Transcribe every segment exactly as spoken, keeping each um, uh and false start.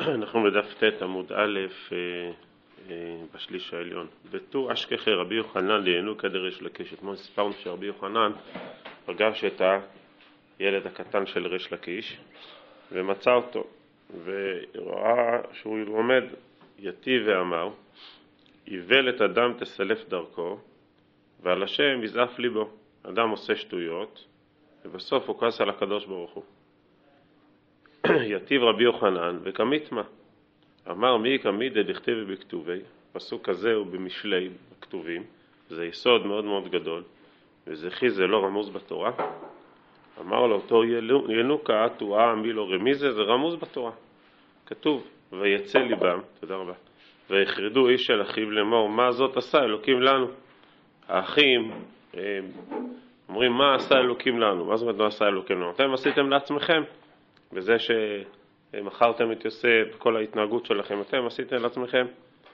אנחנו בדף ט' עמוד א' בשליש העליון. בטור אשכחי רבי יוחנן ליהנו כדרש לקיש. אתמול סיפרנו שרבי יוחנן פגש את הילד הקטן של ריש לקיש ומצא אותו, וראה שהוא עומד יתיב ואמר, איבל את אדם תסלף דרכו ועל השם יזעף ליבו. אדם עושה שטויות ובסוף הוא כעס על הקדוש ברוך הוא. יתיב רבי יוחנן וכמיתמה, אמר מי כמידה דכתיב בכתובי. פסוק כזה הוא במשלי בכתובים, זה יסוד מאוד מאוד גדול, וזה חיזה לא רמוז בתורה. אמר לו אותו ינוקה תועה מי לא רמיזה, זה רמוז בתורה, כתוב ויצא ליבם, תודה רבה, ויחרדו איש אל אחיו לאמור מה זאת עשה אלוקים לנו. האחים אומרים מה עשה אלוקים לנו, מה זאת אומרת מה עשה אלוקים לנו? אתם עשיתם לעצמכם בזה שמכרתם את יוסף, כל ההתנהגות שלכם אתם עשיתם לעצמכם.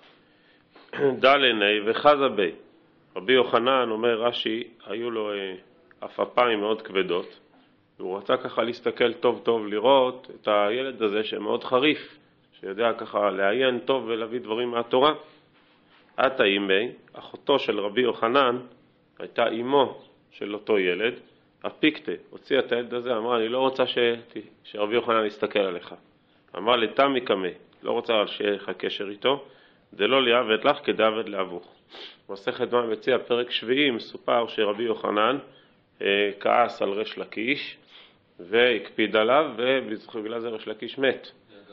דלני וחזה בי. רבי יוחנן אומר רש"י, היו לו אפיים מאוד כבדות, והוא רצה ככה להסתכל טוב טוב לראות את הילד הזה שמאוד חריף, שיודע ככה לעיין טוב ולהביא דברים מהתורה. עתה אימי, אחותו של רבי יוחנן הייתה אימו של אותו ילד, הפיקטה, הוציאה את הילד הזה, אמרה אני לא רוצה ש... שרבי יוחנן יסתכל עליך. אמרה לתמי קמי, לא רוצה שיהיה לך קשר איתו, זה לא ליעבד לך כדעבד לאבוך. מסכת בבא מציעא פרק שביעי מסופר שרבי יוחנן אה, כעס על ריש לקיש והקפיד עליו, ובגלל זה ריש לקיש מת.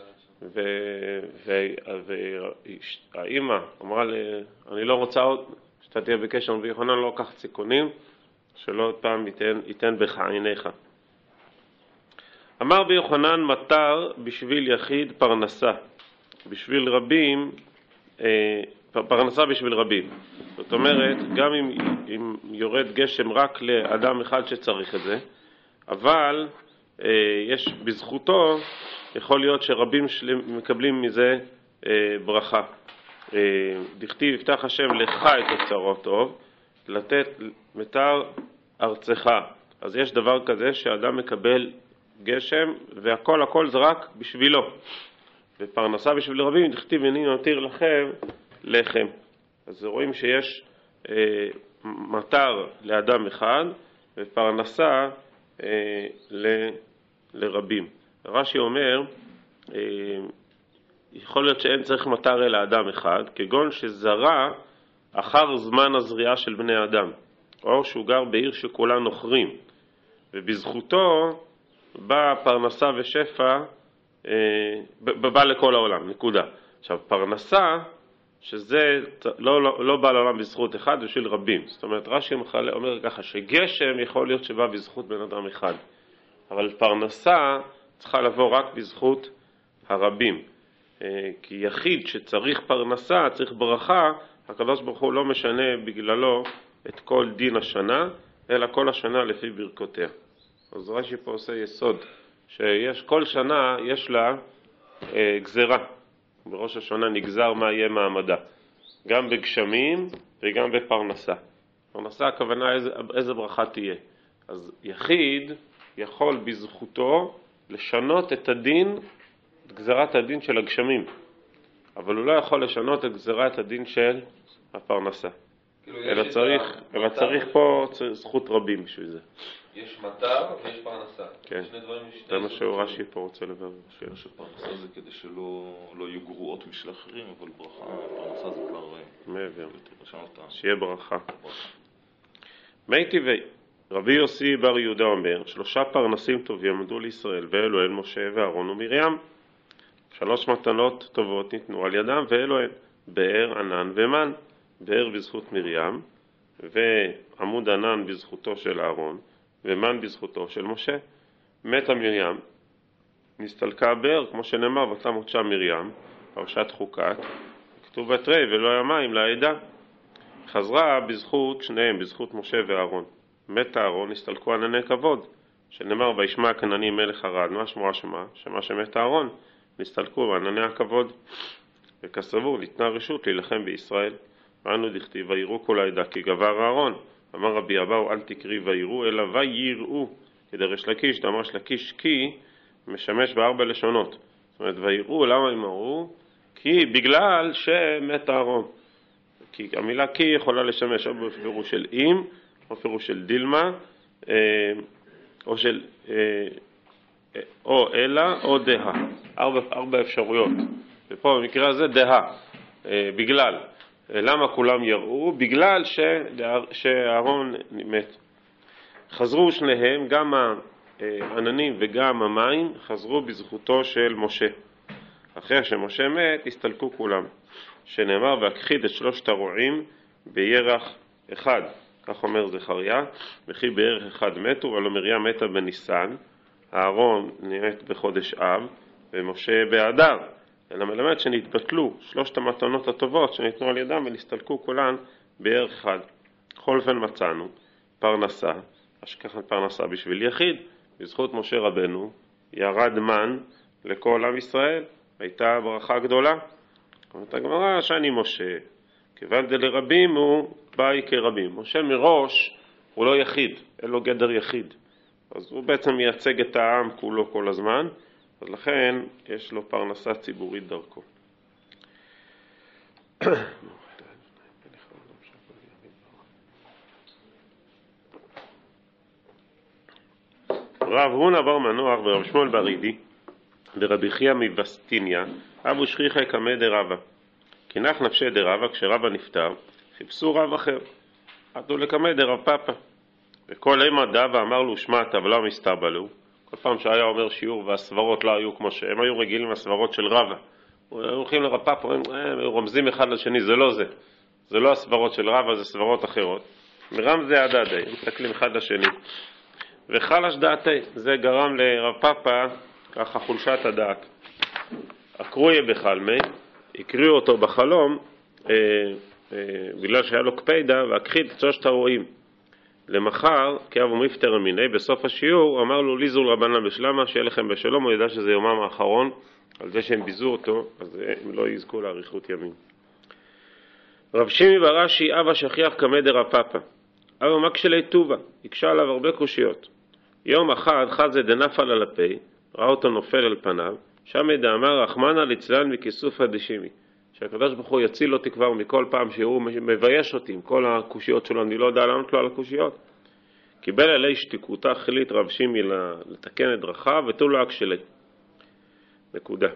והאימא אמרה לי, אני לא רוצה עוד שאתה תהיה בקשר עם רבי יוחנן, לא לקח סיכונים, שלא עוד פעם ייתן, ייתן בך עיניך. אמר רבי יוחנן מטר בשביל יחיד פרנסה, בשביל רבים, אה, פרנסה בשביל רבים. זאת אומרת, גם אם, אם יורד גשם רק לאדם אחד שצריך את זה, אבל אה, יש בזכותו, יכול להיות שרבים שלם, מקבלים מזה אה, ברכה. אה, דכתיב יפתח השם לך את אוצרו טוב, לתת מטר ארצך. אז יש דבר כזה שאדם מקבל גשם והכל הכל זה רק בשבילו, ופרנסה בשביל רבים דכתיב אני נותיר לכם לחם. אז רואים שיש אה, מטר לאדם אחד ופרנסה אה, ל, לרבים. רש"י אומר אה, יכול להיות שאין צריך מטר אל האדם אחד, כגון שזרע אחר זמן הזריעה של בני אדם, או שהוא גר בעיר שכולה נוכרים, ובזכותו בא פרנסה ושפע, אה, בא לכל העולם, נקודה. עכשיו, פרנסה, שזה לא, לא, לא בא לעולם בזכות אחד, בשביל רבים. זאת אומרת, רש"י אומר ככה, שגשם יכול להיות שבא בזכות בן אדם אחד, אבל פרנסה צריכה לבוא רק בזכות הרבים. אה, כי יחיד שצריך פרנסה, צריך ברכה, הקדוש ברוך הוא לא משנה בגללו את כל דין השנה, אלא כל השנה לפי ברכותיה. אז רש"י פה עושה יסוד, שיש כל שנה יש לה אה, גזרה. בראש השנה נגזר מה יהיה מעמדה, גם בגשמים וגם בפרנסה. פרנסה הכוונה איזה, איזה ברכה תהיה. אז יחיד יכול בזכותו לשנות את הדין, את גזרת הדין של הגשמים, אבל הוא לא יכול לשנות את גזרת הדין של הפרנסה. כאילו אלא צריך, אלא צריך פה זכות רבים בשביל זה. יש מטר ויש פרנסה. כן. שני דברים זה מה שהוא רש"י פה רוצה לברר. שפרנסה זה כדי שלא לא יהיו גרועות משל אחרים, אבל ברכה, פרנסה זה כבר מעבר. לשנות. שיהיה ברכה. מי טבעי, רבי יוסי בר יהודה אומר, שלושה פרנסים טובים עמדו לישראל, ואלו הן משה ואהרון ומרים. שלוש מתנות טובות ניתנו על ידם, ואלו הן באר, ענן ומן. באר בזכות מרים, ועמוד ענן בזכותו של אהרון, ומן בזכותו של משה. מתה מרים, נסתלקה הבאר, כמו שנאמר, ותמות שם מרים, פרשת חוקת, כתוב בתרי ולא היה מים לעדה. חזרה בזכות שניהם, בזכות משה ואהרון. מת אהרון, נסתלקו ענני כבוד, שנאמר וישמע הכנעני מלך ערד. מה שמוע שמה? שמה שמת אהרון, נסתלקו ענני הכבוד. וכסבור ניתנה רשות להילחם בישראל. ואנו דכתיב ויראו כל העדה כי גבר אהרון. אמר רבי אבאו אל תקרי ויראו אלא ויראו, כדרש לקיש. דאמר לקיש כי משמש בארבע לשונות. זאת אומרת, ויראו, למה הם ראו? כי בגלל שמת אהרון. כי המילה כי יכולה לשמש או בפירוש של אם, או בפירוש של דילמה, או של או אלא או דה. ארבע, ארבע אפשרויות. ופה במקרה הזה דה. בגלל. למה כולם יראו? בגלל שאהרון מת. חזרו שניהם, גם העננים וגם המים, חזרו בזכותו של משה. אחרי שמשה מת, הסתלקו כולם. שנאמר, והכחיד את שלושת הרועים בירח אחד. כך אומר זכריה, וכי בירח אחד מתו, ולא מרים מתה בניסן, אהרון מת בחודש אב, ומשה באדר. אלא מלמד שנתבטלו שלושת המתנות הטובות שניתנו על ידם, ונסתלקו כולן בירח אחד. בכל אופן מצאנו פרנסה, השכחת פרנסה בשביל יחיד, בזכות משה רבנו ירד מן לכל עם ישראל, הייתה ברכה גדולה. אומרת הגמרא, שאני משה, כיוון דלרבים הוא באי כרבים. משה מראש הוא לא יחיד, אין לו גדר יחיד. אז הוא בעצם מייצג את העם כולו כל הזמן, אז לכן יש לו פרנסה ציבורית דרכו. רב הונא בר מנוח ורב שמואל ברידי ורבי חייא מבסטיניה אבו שכיחי קמא דרבא. כי נח נפשי דרבא, כשרבא נפטר, חיפשו רב אחר. עתו לקמא דרב פאפא. וכל אימא דא ואמר לו, שמע טבלה מסתבלו. כל פעם שהיה אומר שיעור והסברות לא היו כמו שהם היו רגילים לסברות של רבא. היו הולכים לרב פאפא, הם רומזים אחד לשני, זה לא זה. זה לא הסברות של רבא, זה סברות אחרות. מרם זה הדדי, הם מסתכלים אחד לשני. וחלש דעתי, זה גרם לרב פאפא ככה חולשת הדעת. הקרויה בחלמי, הקריאו אותו בחלום, אה, אה, בגלל שהיה לו קפידה, והכחיד את שלושת הרועים. למחר, כאב ומפטר מיני, בסוף השיעור, אמר לו, ליזול רבנן בשלמה, שיהיה לכם בשלום, הוא ידע שזה יומם האחרון, על זה שהם ביזו אותו, אז הם לא יזכו לאריכות ימים. רב שימי ברש"י, אבא שכיח קמא דרב פאפא. אבא מקשלי טובה, הקשה עליו הרבה קושיות. יום אחד, חזה דנפל על הפה, ראה אותו נופל על פניו, שם דאמר רחמנא ליצלן מכיסופא דשימי, שהקדוש ברוך הוא יציל אותי כבר מכל פעם שהוא מבייש אותי עם כל הקושיות שלו, אני לא יודע לענות לו על הקושיות. קיבל עלי שתיקותא, החליט רב שימי לתקן את דרכיו ותו לא אקשלי. נקודה.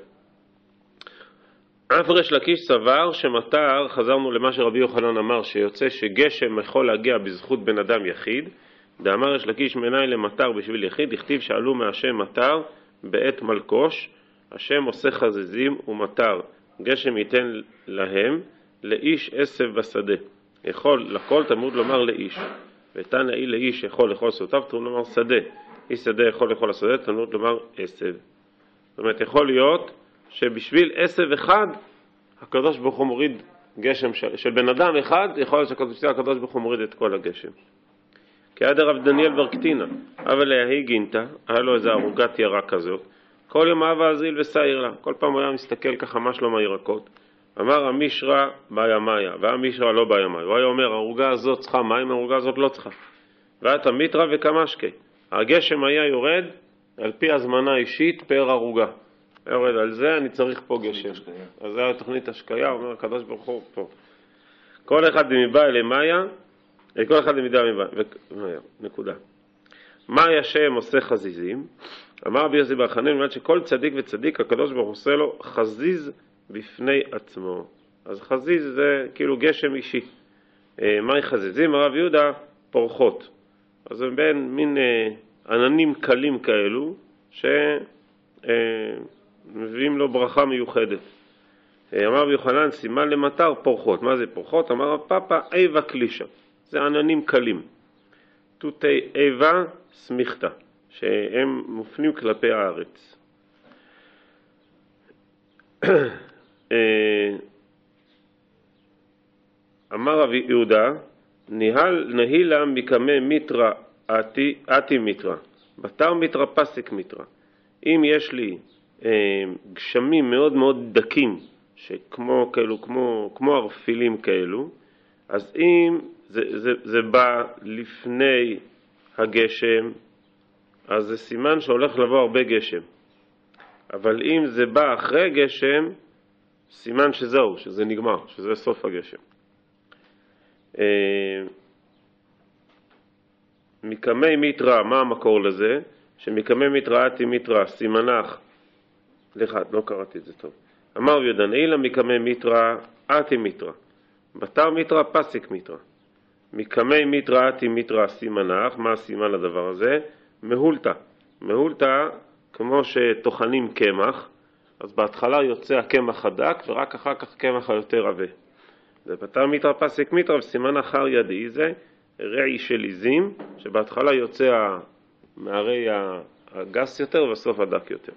אף ריש לקיש סבר שמטר, חזרנו למה שרבי יוחנן אמר, שיוצא שגשם יכול להגיע בזכות בן אדם יחיד, דאמר ריש לקיש מנאי למטר בשביל יחיד, הכתיב שעלו מהשם מטר בעת מלקוש, השם עושה חזיזים ומטר, גשם ייתן להם, לאיש עשב בשדה. יכול לכל תמוד לומר לאיש, ותנא אי לאיש יכול לכל סותיו, תמוד לומר שדה. איש שדה יכול לכל השדה, תמוד לומר עשב. זאת אומרת, יכול להיות שבשביל עשב אחד, הקדוש ברוך הוא מוריד גשם של, של בן אדם אחד, יכול להיות שהקדוש ברוך הוא מוריד את כל הגשם. כעד הרב דניאל ברקטינה, אבל להי גינתה, היה לו איזו ערוגת ירק כזאת, כל יום אהבה אזיל וסעיר לה, כל פעם הוא היה מסתכל ככה מה שלום הירקות, אמר המישרא באיה מאיה, והמישרא לא באיה מאיה, הוא היה אומר, הערוגה הזאת צריכה מים, הערוגה הזאת לא צריכה, ואת המיטרה וכמשקי, הגשם היה יורד על פי הזמנה אישית פר ערוגה, יורד על זה אני צריך פה גשם, אז זה היה תוכנית השקיה, אומר הקדוש ברוך הוא פה, כל אחד מבא אלי מאיה, כל אחד למידה מבא, נקודה. מה השם עושה חזיזים? אמר רבי יוסי בר חנין, אומרת שכל צדיק וצדיק הקדוש ברוך הוא עושה לו חזיז בפני עצמו. אז חזיז זה כאילו גשם אישי. מהי חזיזים? הרב יהודה פורחות. אז זה בין מין עננים קלים כאלו שמביאים לו ברכה מיוחדת. אמר רבי יוחנן, סימן למטר פורחות. מה זה פורחות? אמר רב פאפא, איבה קלישה. זה עננים קלים. תותי איבה סמיכתה, שהם מופנים כלפי הארץ. אמר רב יהודה, ניהל נהילה מקמא מיטרה אתי, אתי מיטרה, בתר מיטרה פסיק מיטרה. אם יש לי אה, גשמים מאוד מאוד דקים, שכמו כאלו, כמו, כמו ערפילים כאלו, אז אם זה, זה, זה בא לפני הגשם, אז זה סימן שהולך לבוא הרבה גשם. אבל אם זה בא אחרי גשם, סימן שזהו, שזה נגמר, שזה סוף הגשם. מקמי מיטרה, מה המקור לזה? שמקמי מיטרה אתי מיטרה, סימנך, סליחה, לא קראתי את זה טוב. אמר יודן, אילה מקמי מיטרה אתי מיטרה, בתר מיטרה פסיק מיטרה. מקמי מיטרה אתי מיטרה סימנך, מה הסימן לדבר הזה? מהולתה. מהולתה, כמו שטוחנים קמח, אז בהתחלה יוצא הקמח הדק, ורק אחר כך קמח היותר עבה. זה בתר מיטרה פסיק מיטרה, וסימן אחר ידי זה רעי של עיזים, שבהתחלה יוצא מהרי הגס יותר, ובסוף הדק יותר.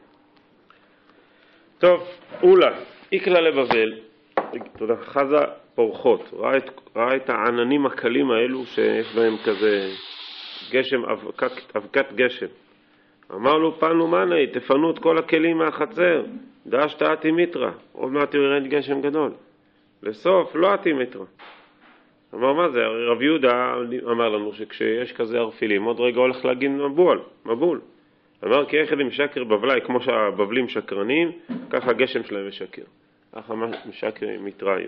טוב, אולה, איקלה לבבל, תודה, חזה פורחות, ראה את, ראה את העננים הקלים האלו שיש בהם כזה גשם, אבקת, אבקת גשם. אמר לו, פנו מנה, תפנו את כל הכלים מהחצר, דאשת אתי מיטרה, עוד מעט ירד גשם גדול. לסוף, לא אתי מיטרה. אמר, מה זה? רב יהודה אמר לנו שכשיש כזה ערפילים, עוד רגע הולך להגיד מבול, מבול. אמר, כי יחד עם שקר בבלי, כמו שהבבלים שקרנים, ככה הגשם שלהם משקר. ככה משקר מיטריים.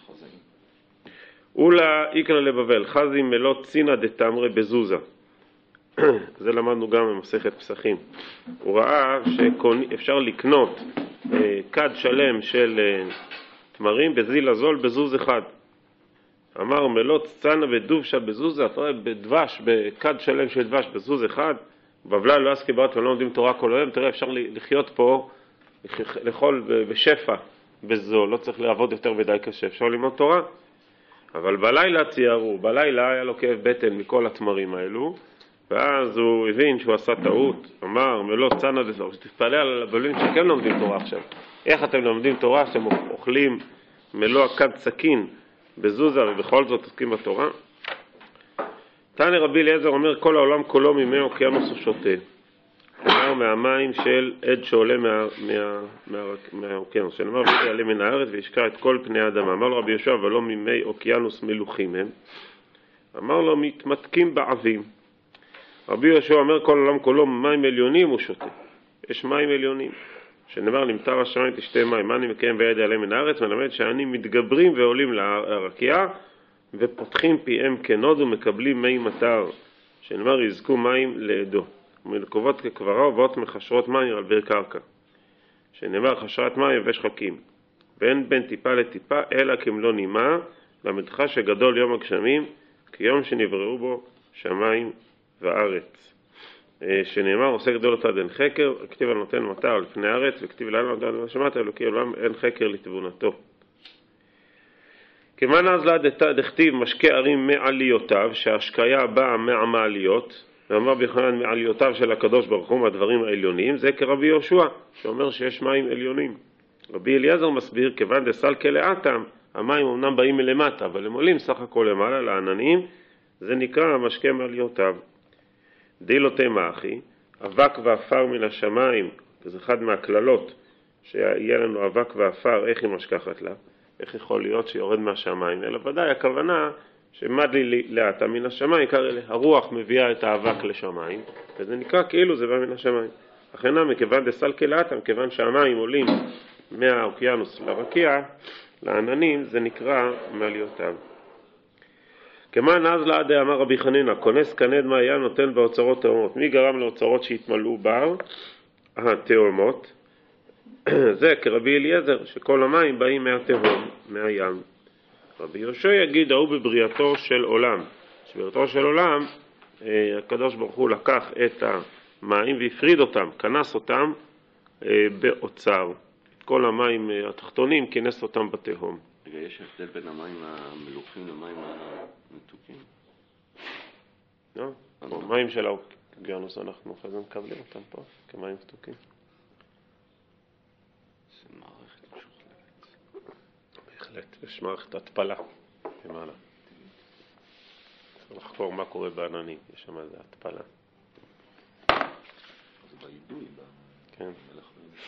אולה איקלה לבבל, חזים מלא צינה דתמרה בזוזה. זה למדנו גם במסכת פסחים. הוא ראה שאפשר לקנות כד שלם של תמרים בזיל הזול בזוז אחד. אמר מלוא צצנה בדובשה בזוזה, אתה רואה בדבש, בכד שלם של דבש בזוז אחד, בבלי לא עסקי ברת ולא לומדים תורה כל היום, תראה אפשר לחיות פה, לאכול בשפע בזול, לא צריך לעבוד יותר ודאי קשה, אפשר ללמוד תורה. אבל בלילה ציירו, בלילה היה לו כאב בטן מכל התמרים האלו, ואז הוא הבין שהוא עשה טעות, אמר מלוא צצנה בזול, תתפלא על הבבלים שכן לומדים תורה עכשיו. איך אתם לומדים תורה שאתם אוכלים מלוא הכד סכין בזוזה ובכל זאת עוסקים בתורה? תנא רבי אליעזר אומר, כל העולם כולו ממי אוקיינוס הוא שותה. כלומר מהמים של עד שעולה מהאוקיינוס. שנאמר ויעלה מן הארץ וישקע את כל פני האדמה. אמר לו רבי יהושע, ולא ממי אוקיינוס מלוכים הם. אמר לו, מתמתקים בעבים. רבי יהושע אומר, כל העולם כולו ממים עליונים הוא שותה. יש מים עליונים. שנאמר, למטר השמיים תשתה מים. מה אני מקיים ויעלה יעלה מן הארץ? מלמד שאני מתגברים ועולים לרקיע, ופותחים פיהם כנוד ומקבלים מי מטר, שנאמר יזכו מים לעדו, ומלקובות כקברה ובאות מחשרות מים על ביר קרקע, שנאמר חשרת מים ושחקים, ואין בין טיפה לטיפה אלא כמלוא נימה, למדך שגדול יום הגשמים, כיום שנבראו בו שמיים וארץ. שנאמר עושה גדולות עד אין חקר, כתיב על נותן מטר לפני הארץ, וכתיב לנו עד אין שמעת אלוקי עולם אין חקר לתבונתו. כמן אז לה דכתיב משקה ערים מעליותיו, שההשקיה באה מהמעליות, ואמר ביוחנן מעליותיו של הקדוש ברוך הוא מהדברים העליונים, זה כרבי יהושע, שאומר שיש מים עליונים. רבי אליעזר מסביר, כיוון דסלקה לאטם, המים אמנם באים מלמטה, אבל הם עולים סך הכל למעלה לעננים, זה נקרא משקה מעליותיו. דילותי מאחי, אבק ואפר מן השמיים, זה אחד מהכללות, שיהיה לנו אבק ואפר, איך היא משכחת לה? איך יכול להיות שיורד מהשמיים? אלא ודאי הכוונה שמד לי לאטה מן השמיים, הרוח מביאה את האבק לשמיים, וזה נקרא כאילו זה בא מן השמיים. אכן מכיוון דסלקה לאטה, מכיוון שהמים עולים מהאוקיינוס לרקיע, לעננים, זה נקרא מעליותיו. כמן אז לעד אמר רבי חנינא, כונס כנד מה היה נותן באוצרות תאומות. מי גרם לאוצרות שהתמלאו בר? התאומות. זה כרבי אליעזר, שכל המים באים מהתהום, מהים. רבי יהושע יגיד, הוא בבריאתו של עולם. שבריאתו של עולם, הקדוש ברוך הוא לקח את המים והפריד אותם, כנס אותם באוצר. את כל המים התחתונים כינס אותם בתהום. רגע, יש הבדל בין המים המלוכים למים המתוקים? לא, המים של האוקיינוס אנחנו אחרי זה מקבלים אותם פה כמים מתוקים. זה מערכת משוכללת. בהחלט, יש מערכת התפלה למעלה. צריך לחקור מה קורה בעננים, יש שם איזה התפלה. זה בעידוי, כן. במלך.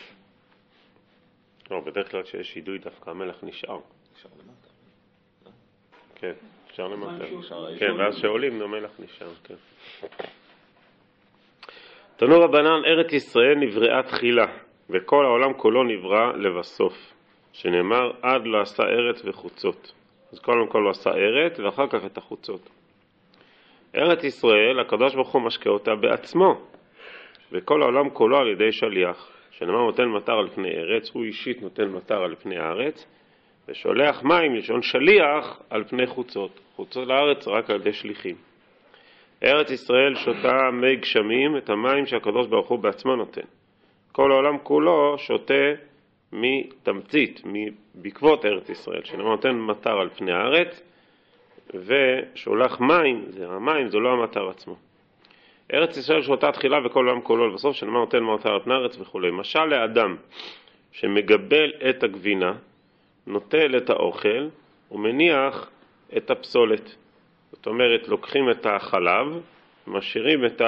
לא, בדרך כלל שיש עידוי דווקא המלך נשאר. נשאר למטה. כן, נשאר למטה. כן, ואז שעולים המלך נשאר, כן. תנו רבנן, ארץ ישראל נבראה תחילה. וכל העולם כולו נברא לבסוף, שנאמר עד לא עשה ארץ וחוצות. אז קודם כל הוא עשה ארץ ואחר כך את החוצות. ארץ ישראל, הקדוש ברוך הוא משקה אותה בעצמו, וכל העולם כולו על ידי שליח, שנאמר נותן מטר על פני ארץ, הוא אישית נותן מטר על פני הארץ, ושולח מים לשון שליח על פני חוצות. חוצות לארץ רק על ידי שליחים. ארץ ישראל שותה מי גשמים, את המים שהקדוש ברוך הוא בעצמו נותן. כל העולם כולו שותה מתמצית, בעקבות ארץ ישראל, שנאמר נותן מטר על פני הארץ, ושולח מים, זה המים, זה לא המטר עצמו. ארץ ישראל שותה תחילה וכל העולם כולו לבסוף, שנאמר נותן מטר על פני הארץ וכו'. משל לאדם שמגבל את הגבינה, נוטל את האוכל ומניח את הפסולת. זאת אומרת, לוקחים את החלב ומשאירים את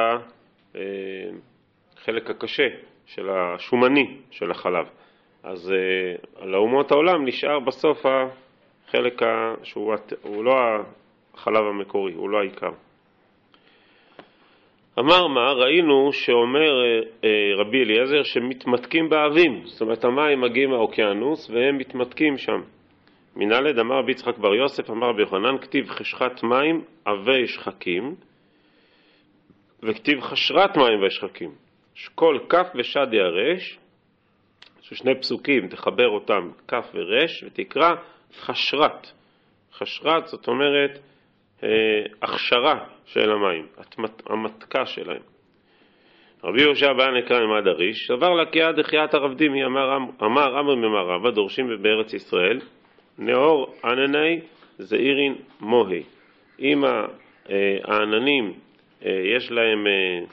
החלק הקשה של השומני של החלב. אז על אומות העולם נשאר בסוף החלק שהוא הוא לא החלב המקורי, הוא לא העיקר. אמר מה, ראינו שאומר רבי אליעזר שמתמתקים באבים, זאת אומרת המים מגיעים מהאוקיינוס והם מתמתקים שם. מנהלד אמר רבי יצחק בר יוסף, אמר רבי יוחנן, כתיב חשכת מים אבי שחקים, וכתיב חשרת מים ושחקים. שכל כף ושד ירש, שני פסוקים, תחבר אותם כף ורש, ותקרא חשרת. חשרת זאת אומרת הכשרה של המים, המתקה שלהם. רבי יהושע בן נקרא ממד הריש, סבר לה כי עד דחיית הרבדים, אמר אמר אמר ממרבה, דורשים בארץ ישראל, נאור ענני זעירין מוהי. אם העננים יש להם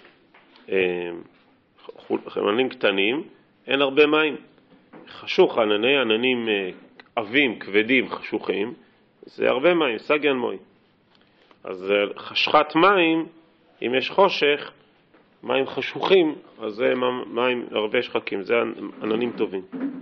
עננים קטנים, אין הרבה מים. חשוך ענני, עננים עבים, כבדים, חשוכים, זה הרבה מים, סגיין מוהי. אז חשכת מים, אם יש חושך, מים חשוכים, אז זה מים הרבה שחקים, זה עננים טובים.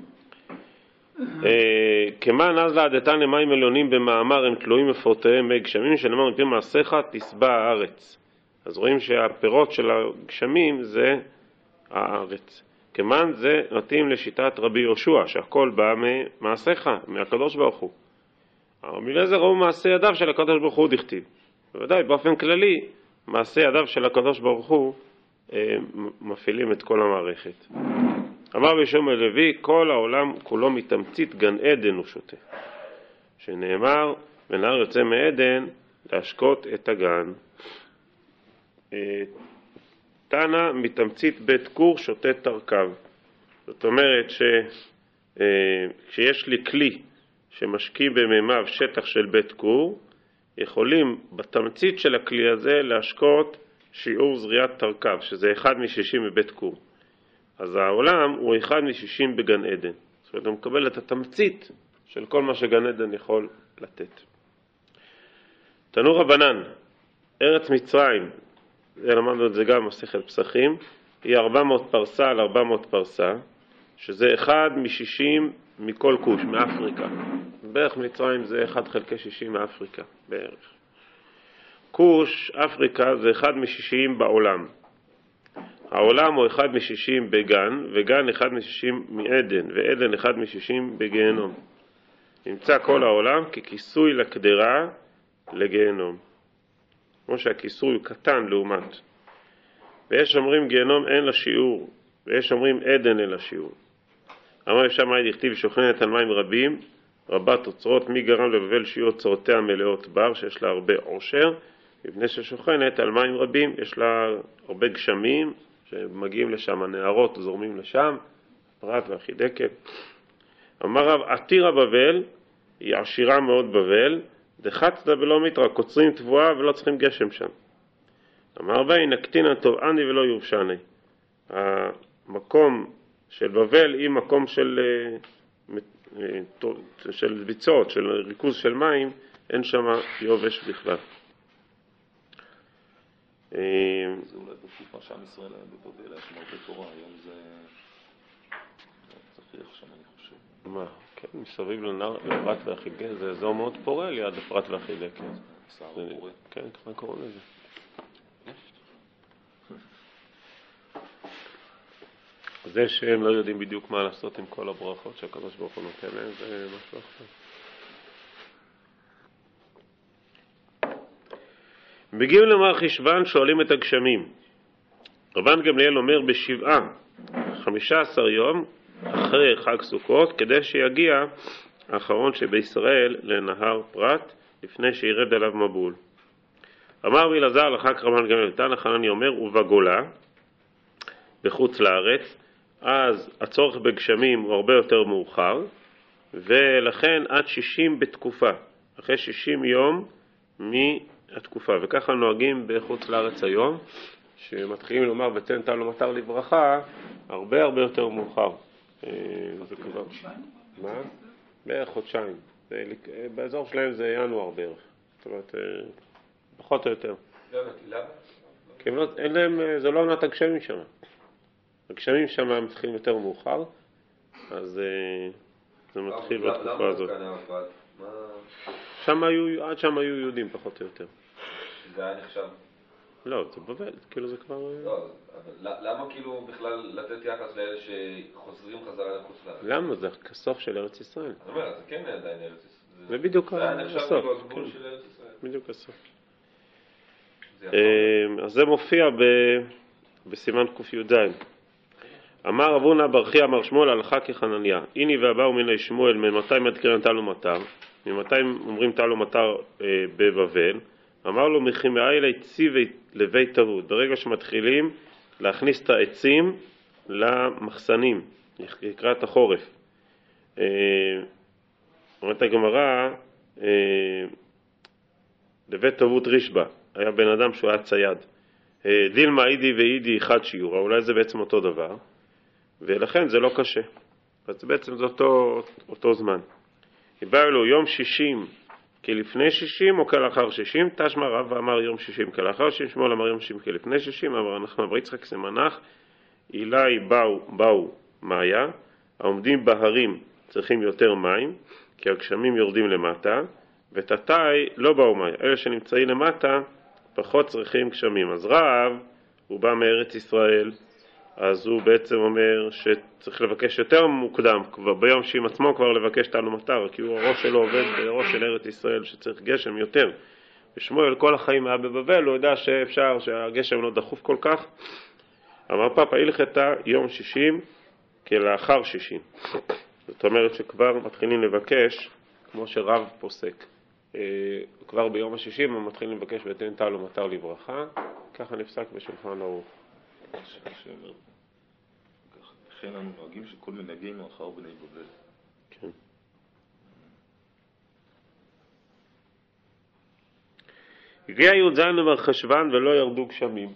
כמן אז לעדתן למים עליונים במאמר הם תלויים מפורטיהם מי גשמים, שנאמר מפי מעשיך תשבע הארץ. אז רואים שהפירות של הגשמים זה הארץ. כמן זה מתאים לשיטת רבי יהושע, שהכל בא ממעשיך, מהקדוש ברוך הוא. רבי אליעזר ראו מעשה ידיו של הקדוש ברוך הוא דכתיב. בוודאי, באופן כללי, מעשה ידיו של הקדוש ברוך הוא אה, מפעילים את כל המערכת. אמר בשום הלוי, כל העולם כולו מתמצית גן עדן הוא שותה. שנאמר, ונהר יוצא מעדן להשקות את הגן. אה, תנא מתמצית בית כור שותה תרכב. זאת אומרת שכשיש לי כלי שמשקיע במימיו שטח של בית כור, יכולים בתמצית של הכלי הזה להשקות שיעור זריעת תרכב, שזה אחד משישים בבית כור. אז העולם הוא אחד משישים בגן עדן. זאת אומרת, הוא מקבל את התמצית של כל מה שגן עדן יכול לתת. תנו רבנן, ארץ מצרים, זה למדנו את זה גם מסכת פסחים, היא ארבע מאות פרסה על ארבע מאות פרסה, שזה אחד משישים מכל כוש, מאפריקה. בערך מצרים זה אחד חלקי שישים מאפריקה, בערך. כוש, אפריקה, זה אחד משישים בעולם. העולם הוא אחד משישים בגן, וגן אחד משישים מעדן, ועדן אחד משישים בגיהנום. נמצא כל העולם ככיסוי לקדרה לגיהנום. כמו שהכיסוי הוא קטן לעומת. ויש אומרים גיהנום אין לה שיעור, ויש אומרים עדן אין לה שיעור. אמר אפשר מה דכתיב שוכנת על מים רבים, רבת אוצרות, מי גרם לבבל שיעור אוצרותיה מלאות בר, שיש לה הרבה עושר, מפני ששוכנת על מים רבים, יש לה הרבה גשמים, שמגיעים לשם, הנערות זורמים לשם, פרת והחידקל. אמר רב, עתירה בבל, היא עשירה מאוד בבל, דחצת ולא מתרה, קוצרים תבואה ולא צריכים גשם שם. אמר בי, נקטין הטובעני ולא יובשני. המקום של בבל היא מקום של, של ביצות, של ריכוז של מים, אין שם יובש בכלל. זה אולי בתקופה שעם ישראל היה בבבל, היה שם הרבה תורה, היום זה צריך שם אני חושב. מה? כן, מסביב לנהר, לפרת והחידקל, זה אזור מאוד פורה ליד לפרת והחידקל. סער פורה. כן, ככה קוראים לזה. זה שהם לא יודעים בדיוק מה לעשות עם כל הברכות שהקדוש ברוך הוא נותן להם, זה משהו אחר. מגיעים למר חשבן, שואלים את הגשמים. רבן גמליאל אומר בשבעה, חמישה עשר יום אחרי חג סוכות, כדי שיגיע האחרון שבישראל לנהר פרת, לפני שירד עליו מבול. אמר אלעזר לחג רבן גמליאל, תנא חנניה אומר, ובגולה, בחוץ לארץ, אז הצורך בגשמים הוא הרבה יותר מאוחר, ולכן עד שישים בתקופה, אחרי שישים יום מהתקופה, וככה נוהגים בחוץ לארץ היום, שמתחילים לומר ותן טל ומטר לברכה, הרבה הרבה יותר מאוחר. זה כבר... מה? בערך חודשיים. באזור שלהם זה ינואר בערך. זאת אומרת, פחות או יותר. כי אין להם, זה לא עונת הגשמים שם. הגשמים שם מתחילים יותר מאוחר, אז זה מתחיל בתקופה הזאת. עד שם היו יהודים פחות או יותר. זה היה נחשב? לא, זה בבל, כאילו זה כבר... לא, אבל למה כאילו בכלל לתת יחס לאלה שחוזרים חזרה לחוץ לארץ? למה? זה הסוף של ארץ ישראל. זאת אומרת, זה כן עדיין ארץ ישראל. זה בדיוק הסוף. זה היה נחשב כאילו הגבול של ארץ ישראל. בדיוק הסוף. אז זה מופיע בסימן ק"י"ז. אמר רב הונא בר חייא אמר שמואל הלכה כחנניה, הנה והבאו מיני שמואל, ממתי מדקרן טל ומטר, ממתי אומרים טל ומטר בבבל, אמר לו מחימאי אלי ציווי לבית אבות, ברגע שמתחילים להכניס את העצים למחסנים, לקראת החורף. אומרת הגמרא, לבית אבות רשב"א, היה בן אדם שהוא היה צייד. דילמה אידי ואידי אחד שיעורה, אולי זה בעצם אותו דבר, ולכן זה לא קשה. אז בעצם זה אותו, אותו זמן. הבאו לו יום שישים כלפני שישים או כלאחר שישים, תשמע רב ואמר יום שישים כלאחר שישים, שמואל אמר יום שישים כלפני שישים, אמר אנחנו אבר יצחק סמנח, אילי באו, באו מאיה, העומדים בהרים צריכים יותר מים, כי הגשמים יורדים למטה, ותתאי לא באו מאיה, אלה שנמצאים למטה פחות צריכים גשמים. אז רב, הוא בא מארץ ישראל, אז הוא בעצם אומר שצריך לבקש יותר מוקדם, כבר ביום שעם עצמו כבר לבקש תל ומטר, כי הוא הראש שלו עובד בראש של ארץ ישראל שצריך גשם יותר. ושמואל כל החיים היה בבבל, הוא יודע שאפשר, שהגשם לא דחוף כל כך. אמר פאפה, הלכתה יום שישים כלאחר שישים. זאת אומרת שכבר מתחילים לבקש, כמו שרב פוסק, כבר ביום השישים הם מתחילים לבקש ותן טל ומטר לברכה, ככה נפסק בשולחן ערוך. שאומר, לכן אנו נוהגים שכל מנהגינו אחר בני בבל. כן. הגיע י"ז במר חשוון ולא ירדו גשמים.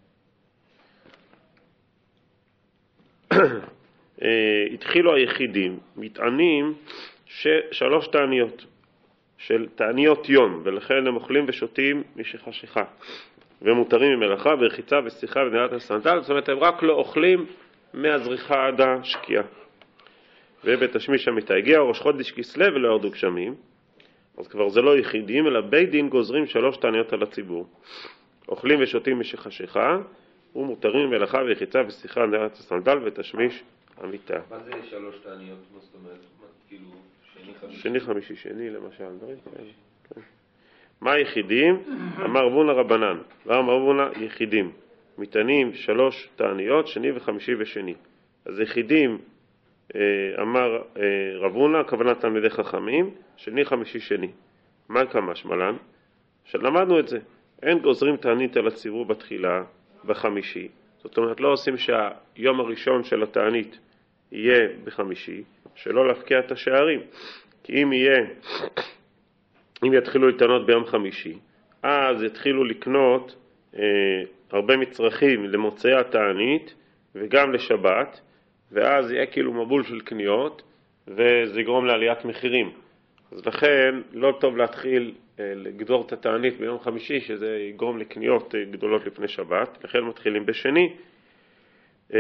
התחילו היחידים, מטענים שלוש תעניות, של תעניות יום, ולכן הם אוכלים ושותים משחשיכה. ומותרים ממלאכה ורחיצה ושיחה ונעילת הסנדל, זאת אומרת הם רק לא אוכלים מהזריחה עד השקיעה. ובתשמיש המיטה הגיע ראש חודש כסלו ולא ירדו גשמים, אז כבר זה לא יחידים, אלא בית דין גוזרים שלוש תעניות על הציבור. אוכלים ושותים משחשיכה, ומותרים ממלאכה ורחיצה ושיחה ונעילת הסנדל ותשמיש המיטה. מה זה שלוש תעניות? מה זאת אומרת? כאילו שני חמישי? שני חמישי שני למשל, דברים כאלה. כן. מה היחידים? אמר רב הונא רבנן, ואמר רב הונא יחידים, מטענים שלוש תעניות, שני וחמישי ושני. אז יחידים, אמר רב הונא, הכוונה תלמידי חכמים, שני חמישי שני. מה כמה שמלן? שלמדנו את זה, אין גוזרים תענית על הציבור בתחילה, בחמישי. זאת אומרת, לא עושים שהיום הראשון של התענית יהיה בחמישי, שלא להפקיע את השערים. כי אם יהיה... אם יתחילו לטענות ביום חמישי, אז יתחילו לקנות אה, הרבה מצרכים למוצאי התענית וגם לשבת, ואז יהיה כאילו מבול של קניות, וזה יגרום לעליית מחירים. אז לכן לא טוב להתחיל אה, לגדור את התענית ביום חמישי, שזה יגרום לקניות אה, גדולות לפני שבת, לכן מתחילים בשני. אה,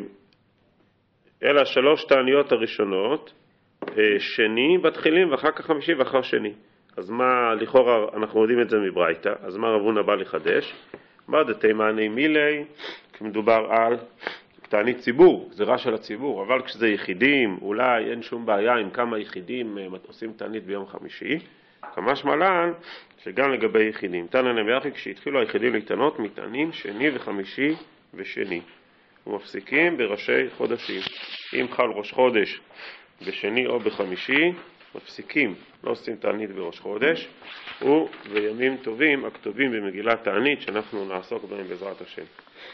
אלה שלוש תעניות הראשונות, אה, שני בתחילים ואחר כך חמישי ואחר שני. אז מה, לכאורה אנחנו יודעים את זה מברייתא, אז מה רב הונא בא לחדש? מה דתימני מילי, כי מדובר על תענית ציבור, גזירה של הציבור, אבל כשזה יחידים, אולי אין שום בעיה עם כמה יחידים עושים תענית ביום חמישי, כמשמע לן שגם לגבי יחידים. תנא נביאחי, כשהתחילו היחידים להתענות, מתענים שני וחמישי ושני, ומפסיקים בראשי חודשים. אם חל ראש חודש בשני או בחמישי, מפסיקים, לא עושים תענית בראש חודש, ובימים טובים הכתובים במגילת תענית שאנחנו נעסוק בהם בעזרת השם.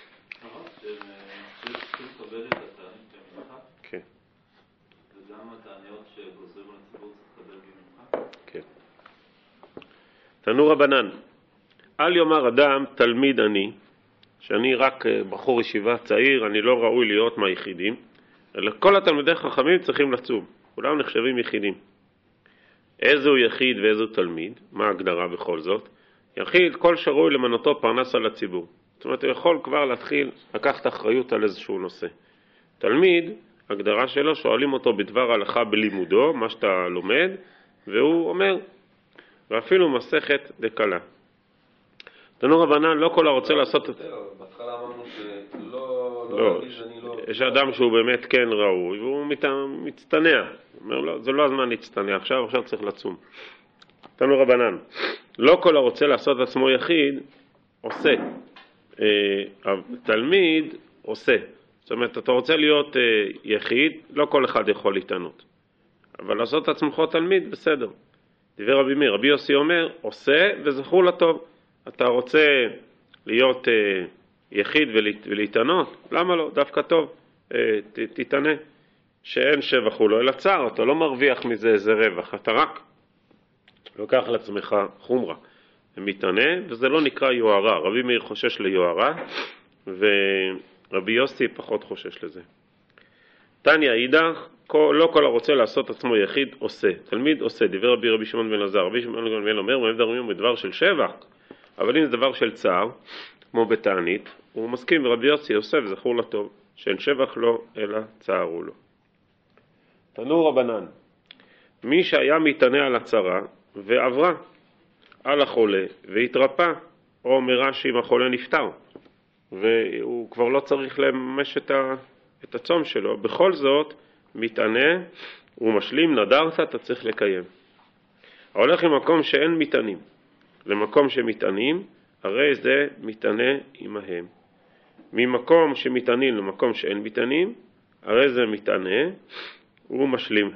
צריכים לקבל את התענית במנחה? כן. וגם התעניות שגוזרים על הציבור צריך לקבל במנחה? כן. תנו רבנן, אל יאמר אדם תלמיד אני, שאני רק בחור ישיבה צעיר, אני לא ראוי להיות מהיחידים, אלא כל התלמידי חכמים צריכים לצום, כולם נחשבים יחידים. איזו יחיד ואיזו תלמיד, מה ההגדרה בכל זאת? יחיד כל שראוי למנותו פרנס על הציבור. זאת אומרת, הוא יכול כבר להתחיל לקחת אחריות על איזשהו נושא. תלמיד, הגדרה שלו, שואלים אותו בדבר הלכה בלימודו, מה שאתה לומד, והוא אומר, ואפילו מסכת דקלה. תנו רבנן, לא כל הרוצה לעשות... בהתחלה אמרנו שלא... לא, יש אדם שהוא באמת כן ראוי, והוא מצטנע. הוא אומר, לא, זה לא הזמן להצטנע, עכשיו, עכשיו צריך לצום. תנו רבנן, לא כל הרוצה לעשות עצמו יחיד, עושה. תלמיד עושה. זאת אומרת, אתה רוצה להיות יחיד, לא כל אחד יכול להתענות. אבל לעשות עצמך תלמיד, בסדר. דבר רבי מאיר, רבי יוסי אומר, עושה וזכור לטוב. אתה רוצה להיות יחיד ולהתענות? למה לא? דווקא טוב, תתענה. שאין שבח הוא לא אלא צער, אתה לא מרוויח מזה איזה רווח, אתה רק לוקח לעצמך חומרה. מתענה, וזה לא נקרא יוהרה. רבי מאיר חושש ליוהרה, ורבי יוסי פחות חושש לזה. תניא אידך, לא כל הרוצה לעשות עצמו יחיד עושה. תלמיד עושה, דבר רבי רבי שמעון בן עזר. רבי שמעון בן עזר אומר, מעבד הרמיום בדבר של שבח, אבל אם זה דבר של צער, כמו בתענית, הוא מסכים, ורבי יוסי עושה וזכור לטוב, שאין שבח לו, אלא צער הוא לו. תנו רבנן, מי שהיה מתענה על הצרה ועברה, על החולה והתרפא, או אומר שאם החולה נפטר והוא כבר לא צריך לממש את, ה, את הצום שלו, בכל זאת מתענה ומשלים, נדרת, אתה צריך לקיים. ההולך למקום שאין מתענים למקום שמתענים, הרי זה מתענה עמהם. ממקום שמתענים למקום שאין מתענים, הרי זה מתענה הוא משלים.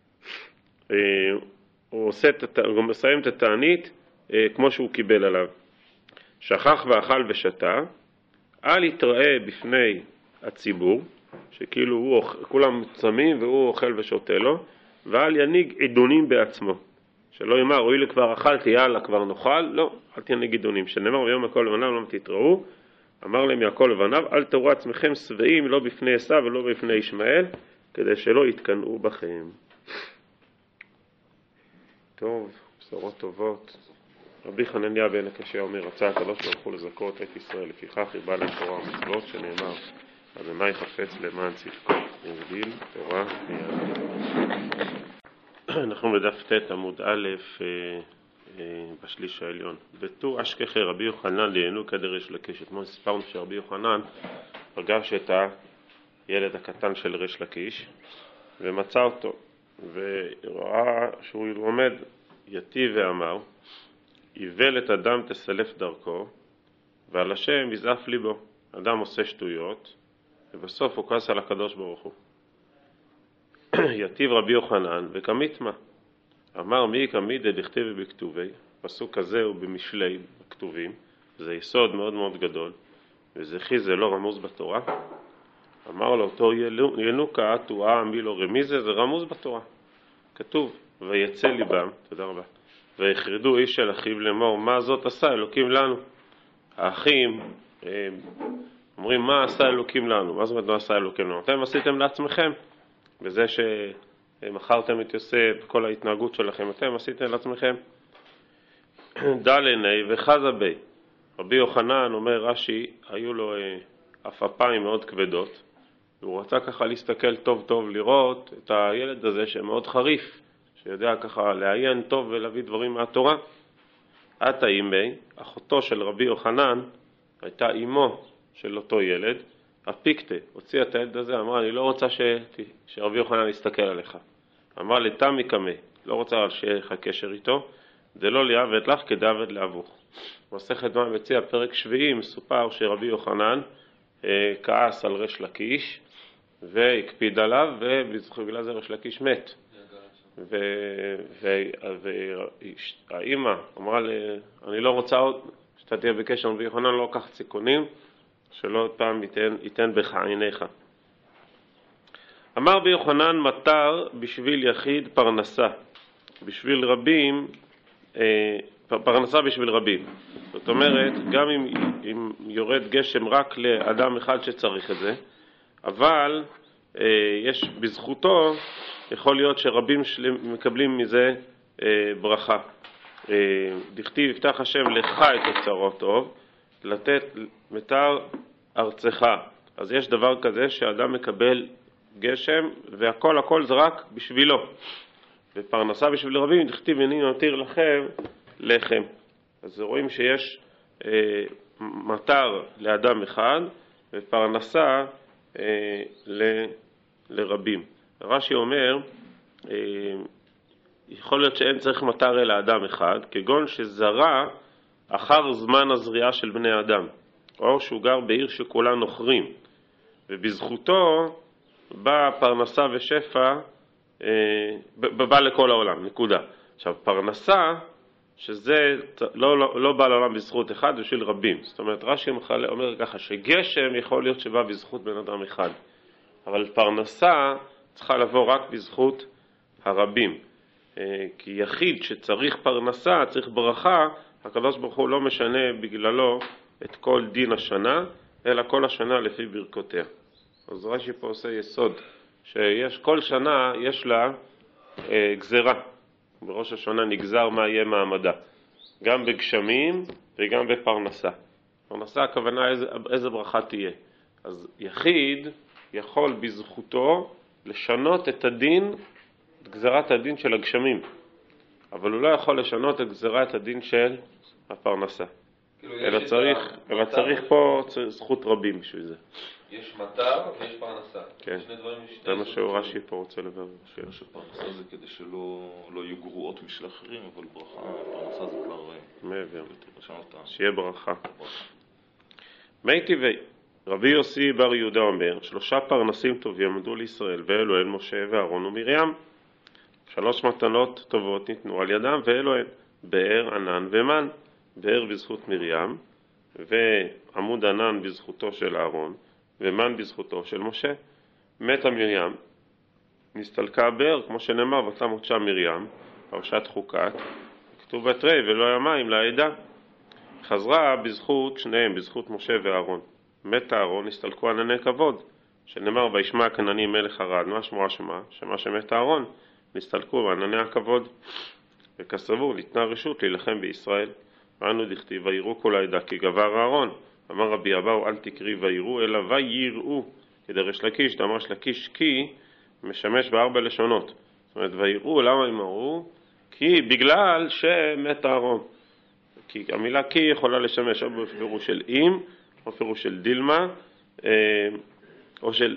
הוא עושה, הוא מסיים את התענית כמו שהוא קיבל עליו. שכח ואכל ושתה, אל יתראה בפני הציבור, שכאילו הוא, כולם צמים והוא אוכל ושותה לו, ואל יניג עידונים בעצמו. שלא יאמר, רואי לי כבר אכלתי, יאללה כבר נאכל, לא, אל תניג עידונים. שנאמר, ויום הכל לבניו לא תתראו, אמר להם יעקב לבניו, אל תראו עצמכם שבעים לא בפני עשיו ולא בפני ישמעאל, כדי שלא יתקנאו בכם. טוב, בשורות טובות. רבי חנניה בן הקשיא אומר, רצה הקדוש ברוך הוא לזכות את ישראל, לפיכך ירבה להם תורה ומצוות, שנאמר, אדוני חפץ למען צדקו, והגדיל תורה ויד. אנחנו בדף ט' עמוד א' בשליש העליון. בטור אשכחי רבי יוחנן ליהנו כדרש לקיש. אתמול סיפרנו שרבי יוחנן פגש את הילד הקטן של ריש לקיש ומצא אותו, וראה שהוא עומד יתיב ואמר, איוולת אדם תסלף דרכו, ועל השם יזעף ליבו. אדם עושה שטויות, ובסוף הוא כעס על הקדוש ברוך הוא. יתיב רבי יוחנן וכמית מה? אמר מי כמיד דכתיב בכתובי, פסוק כזה הוא במשלי בכתובים, זה יסוד מאוד מאוד גדול, וזכי זה לא רמוז בתורה. אמר לו אותו ינוקה תועה מי לא רמיזה, זה רמוז בתורה. כתוב ויצא ליבם, תודה רבה, ויחרדו איש אל אחיו לאמור, מה זאת עשה אלוקים לנו? האחים אומרים, מה עשה אלוקים לנו? מה זאת אומרת מה עשה אלוקים לנו? אתם עשיתם לעצמכם, בזה שמכרתם את יוסף, כל ההתנהגות שלכם, אתם עשיתם לעצמכם. דלני וחזה בי. רבי יוחנן אומר רש"י, היו לו אפיים מאוד כבדות, והוא רצה ככה להסתכל טוב טוב, לראות את הילד הזה שמאוד חריף, שיודע ככה לעיין טוב ולהביא דברים מהתורה. עתה אימי, אחותו של רבי יוחנן, הייתה אימו של אותו ילד, הפיקטה, הוציאה את הילד הזה, אמרה, אני לא רוצה ש... שרבי יוחנן יסתכל עליך. אמרה, לתם קמה, לא רוצה שיהיה לך קשר איתו, זה לא ליעבד לך כדעבד לאבוך. מסכת מה מציע פרק שביעי, מסופר שרבי יוחנן אה, כעס על ריש לקיש, והקפיד עליו, ובגלל זה ריש לקיש מת. והאימא אמרה לי, אני לא רוצה עוד שאתה תהיה בקשר עם רבי יוחנן, לא לקח סיכונים, שלא עוד פעם ייתן, ייתן בך עיניך. אמר רבי יוחנן, מטר בשביל יחיד פרנסה, בשביל רבים, אה, פרנסה בשביל רבים. זאת אומרת, גם אם, אם יורד גשם רק לאדם אחד שצריך את זה, אבל אה, יש בזכותו, יכול להיות שרבים שלם, מקבלים מזה אה, ברכה. אה, דכתיב יפתח השם לך את אוצרו טוב, לתת מטר ארצך. אז יש דבר כזה שאדם מקבל גשם, והכל הכל זה רק בשבילו. ופרנסה בשביל רבים, דכתיב אני נותיר לכם לחם. אז רואים שיש אה, מטר לאדם אחד, ופרנסה אה, ל, לרבים. רש"י אומר, אה, יכול להיות שאין צריך מטר אל האדם אחד, כגון שזרע אחר זמן הזריעה של בני אדם, או שהוא גר בעיר שכולה נוכרים, ובזכותו בא פרנסה ושפע, אה, בא לכל העולם, נקודה. עכשיו, פרנסה, שזה לא, לא, לא בא לעולם בזכות אחד, בשביל רבים. זאת אומרת, רש"י אומר ככה, שגשם יכול להיות שבא בזכות בן אדם אחד, אבל פרנסה צריכה לבוא רק בזכות הרבים. כי יחיד שצריך פרנסה, צריך ברכה, הקדוש ברוך הוא לא משנה בגללו את כל דין השנה, אלא כל השנה לפי ברכותיה. אז רש"י פה עושה יסוד, שיש כל שנה יש לה אה, גזרה. בראש השנה נגזר מה יהיה מעמדה, גם בגשמים וגם בפרנסה. פרנסה הכוונה איזה, איזה ברכה תהיה. אז יחיד יכול בזכותו לשנות את הדין, את גזרת הדין של הגשמים, אבל הוא לא יכול לשנות את גזרת הדין של הפרנסה. כאילו אלא צריך, אלא צריך פה זכות רבים בשביל זה. יש מטר ויש פרנסה. כן, שני דברים, זה מה שהוא רש"י פה רוצה לברר. שפרנסה זה כדי שלא לא יהיו גרועות משל אחרים, אבל ברכה, פרנסה זה כבר מעבר, לשנות. שיהיה ברכה. מי טבעי, רבי יוסי בר יהודה אומר, שלושה פרנסים טובים עמדו לישראל, ואלו הן משה ואהרון ומרים. שלוש מתנות טובות ניתנו על ידם, ואלו הן באר, ענן ומן. באר בזכות מרים, ועמוד ענן בזכותו של אהרון, ומן בזכותו של משה. מתה מרים, נסתלקה הבאר, כמו שנאמר, ותמות שם מרים, פרשת חוקת, כתוב בתרי ולא היה מים לעדה. חזרה בזכות שניהם, בזכות משה ואהרון. מת אהרון, נסתלקו ענני כבוד, שנאמר וישמע הכנעני מלך ערד. מה שמוע שמה? שמה שמת אהרון, נסתלקו ענני הכבוד. וכסבור, ניתנה רשות להילחם בישראל. ואנו דכתיב ויראו כל העדה כי גבר אהרון. אמר רבי אבאו אל תקרי ויראו אלא ויראו, כדרש לקיש, דאמר לקיש כי משמש בארבע לשונות. זאת אומרת ויראו, למה הם אמרו? כי בגלל שמת אהרון. כי המילה כי יכולה לשמש או בפירוש של אם, או בפירוש של דילמה, או של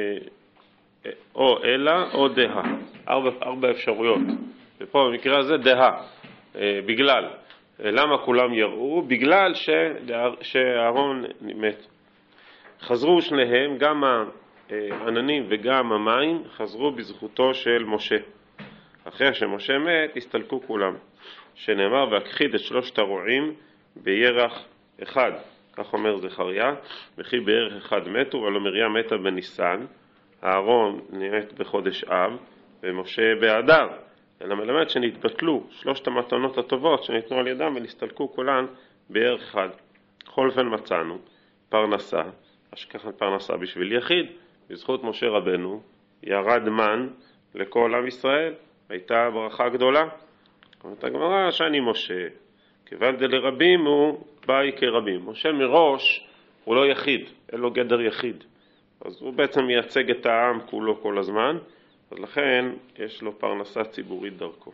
או אלא או דה. ארבע, ארבע אפשרויות. ופה במקרה הזה דה, בגלל. למה כולם יראו? בגלל שאהרון מת. חזרו שניהם, גם העננים וגם המים, חזרו בזכותו של משה. אחרי שמשה מת, הסתלקו כולם. שנאמר, והכחיד את שלושת הרועים בירח אחד. כך אומר זכריה, וכי בירח אחד מתו, ולא מרים מתה בניסן, אהרון מת בחודש אב, ומשה באדר. אלא מלמד שנתבטלו שלושת המתנות הטובות שניתנו על ידם ונסתלקו כולן בערך אחד. בכל אופן מצאנו פרנסה, השכחת פרנסה בשביל יחיד, בזכות משה רבנו ירד מן לכל עם ישראל, הייתה ברכה גדולה. אומרת הגמרא שאני משה, כיוון דלרבים הוא באי כרבים. משה מראש הוא לא יחיד, אין לו גדר יחיד, אז הוא בעצם מייצג את העם כולו כל הזמן, אז לכן יש לו פרנסה ציבורית דרכו.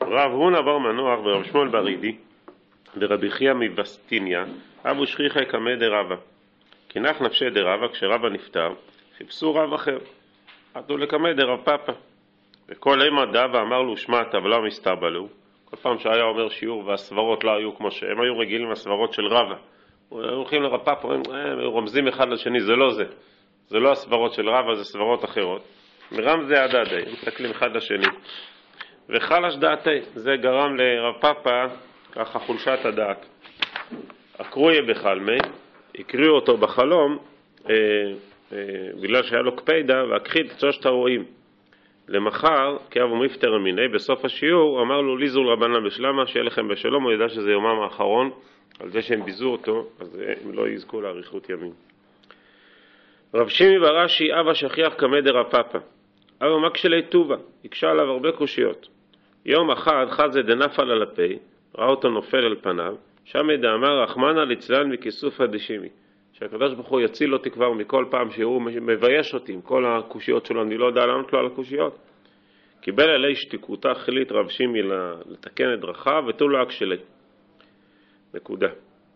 רב הונא בר מנוח ורב שמואל ברידי ורבי חייא מבסטיניה אבו שכיחי קמא דרבא. כנח נפשי דרבא, כשרבא נפטר, חיפשו רב אחר. עתו לקמא דרב פאפא. וכל אימא דא ואמר לו שמעת ולא מסתבלו. כל פעם שהיה אומר שיעור והסברות לא היו כמו שהם היו רגילים לסברות של רבא. הולכים לרב פאפא, הם רומזים אחד לשני, זה לא זה. זה לא הסברות של רבא, זה סברות אחרות. מרם זה הדדי, הם מסתכלים אחד לשני. וחלש דעתי, זה גרם לרב פאפא ככה חולשת הדעת. הקרויה בחלמי, הקריאו אותו בחלום, אה, אה, בגלל שהיה לו קפידה, והכחיד את שלושת הרועים. למחר, כאב ומפטר מיני, בסוף השיעור, אמר לו, ליזול רבנן בשלמה, שיהיה לכם בשלום, הוא ידע שזה יומם האחרון, על זה שהם ביזו אותו, אז הם לא יזכו לאריכות ימים. רב שימי ברש"י, אבא שכיח קמא דרב פאפא. אבא מקשלי טובה, הקשה עליו הרבה קושיות. יום אחד חזה דנפל על הפה, ראה אותו נופל על פניו, שם דאמר רחמנא ליצלן מכיסופא דשימי, שהקדוש ברוך הוא יציל אותי כבר מכל פעם שהוא מבייש אותי עם כל הקושיות שלו, אני לא יודע לענות לו על הקושיות. קיבל עלי שתיקותא, החליט רב שימי לתקן את דרכיו ותו לא אקשלי. נקודה.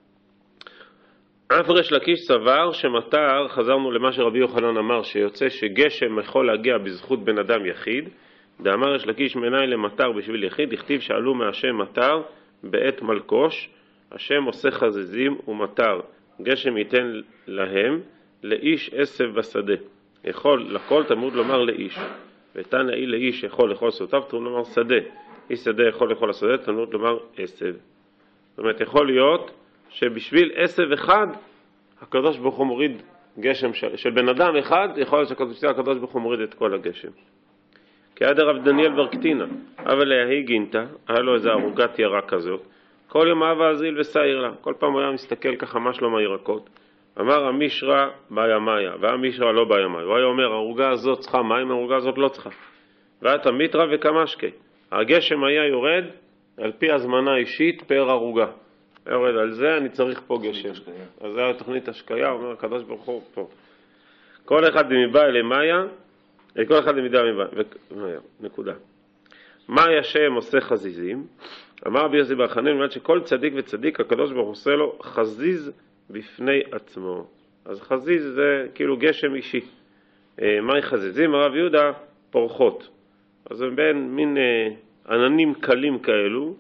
אף ריש לקיש סבר שמטר, חזרנו למה שרבי יוחנן אמר, שיוצא שגשם יכול להגיע בזכות בן אדם יחיד, דאמר ריש לקיש מנין למטר בשביל יחיד, הכתיב שעלו מהשם מטר בעת מלקוש, השם עושה חזיזים ומטר, גשם ייתן להם, לאיש עשב בשדה. יכול לכל תמוד לומר לאיש, ותנא אי לאיש יכול לכל סוטיו, תמוד לומר שדה. איש שדה יכול לכל השדה, תמוד לומר עשב. זאת אומרת, יכול להיות שבשביל עשב אחד, הקדוש ברוך הוא מוריד גשם של, של בן אדם אחד, יכול להיות שהקדוש ברוך הוא מוריד את כל הגשם. כי עד הרב דניאל ורקטינה, אבל להי גינתה, היה לו איזו ערוגת ירק כזאת, כל יום אהבה הזיל וסעיר לה, כל פעם הוא היה מסתכל ככה מה שלום הירקות, אמר המישרא באיה מאיה, והמישרא לא באיה מאיה, הוא היה אומר, הערוגה הזאת צריכה מים, הערוגה הזאת לא צריכה, ואת המיטרה וכמשקי, הגשם היה יורד על פי הזמנה אישית פר ערוגה, יורד על זה אני צריך פה גשם, אז זה היה תוכנית השקיה, הוא אומר הקדוש ברוך הוא פה, כל אחד מבא אלי מאיה, כל אחד למידה מבא, נקודה. מה השם עושה חזיזים? אמר רבי יוסי בר חנין, אומרת שכל צדיק וצדיק הקדוש ברוך הוא עושה לו חזיז בפני עצמו. אז חזיז זה כאילו גשם אישי. מהי חזיזים? הרב יהודה פורחות. אז זה בין מין עננים קלים כאלו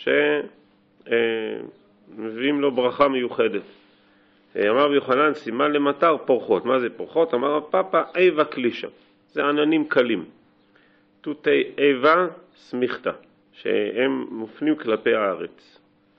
שמביאים לו ברכה מיוחדת. אמר רבי יוחנן, סימן למטר פורחות. מה זה פורחות? אמר רב פאפא, איבה קלישה. זה עננים קלים. תותי איבה סמיכתה. שהם מופנים כלפי הארץ.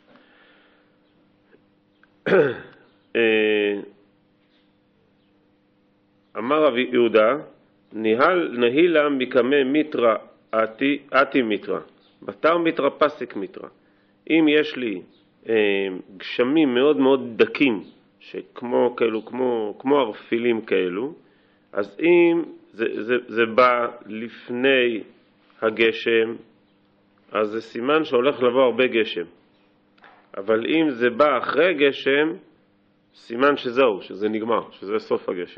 אמר רבי יהודה, ניהל נהילה מקמא מיטרה אתי, אתי מיטרה, בתר מיטרה פסיק מיטרה. אם יש לי אה, גשמים מאוד מאוד דקים, שכמו כאלו, כמו, כמו ערפילים כאלו, אז אם זה, זה, זה בא לפני הגשם, אז זה סימן שהולך לבוא הרבה גשם. אבל אם זה בא אחרי גשם, סימן שזהו, שזה נגמר, שזה סוף הגשם.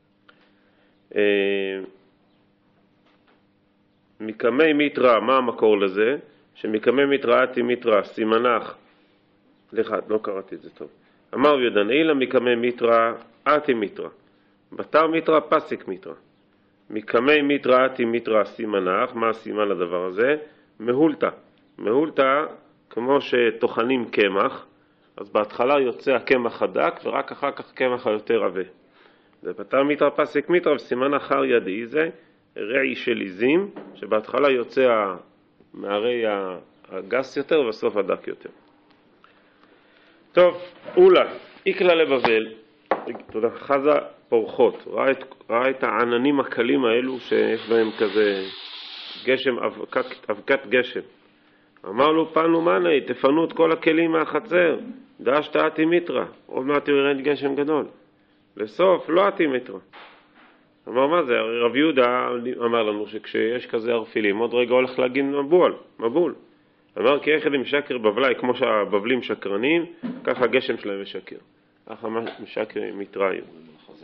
מקמי מיטרה, מה המקור לזה? שמקמי מיטרה אתי מיטרה, סימנך, לך, לא קראתי את זה טוב. אמר יודנאילה מקמי מיטרה אתי מיטרה, בתר מיטרה פסיק מיטרה. מקמי מיטרה אתי מיטרה סימנך, מה הסימן לדבר הזה? מהולתה. מהולתה, כמו שטוחנים קמח, אז בהתחלה יוצא הקמח הדק, ורק אחר כך קמח היותר עבה. זה בתר מיטרה פסיק מיטרה, וסימן אחר ידי זה רעי של עיזים, שבהתחלה יוצא מהרי הגס יותר, ובסוף הדק יותר. טוב, אולה, איקלה לבבל, תודה, חזה פורחות, ראה את, ראה את העננים הקלים האלו שיש בהם כזה גשם, אבקת, אבקת גשם. אמר לו, פנו מנהי, תפנו את כל הכלים מהחצר, דאשת אתי מיטרה, עוד מעט ירד גשם גדול. לסוף, לא אתי מיטרה. אמר, מה זה? רב יהודה אמר לנו שכשיש כזה ערפילים, עוד רגע הולך להגיד מבול, מבול. אמר, כי יחד עם שקר בבלי, כמו שהבבלים שקרנים, ככה הגשם שלהם משקר. ככה משקר מיטראים.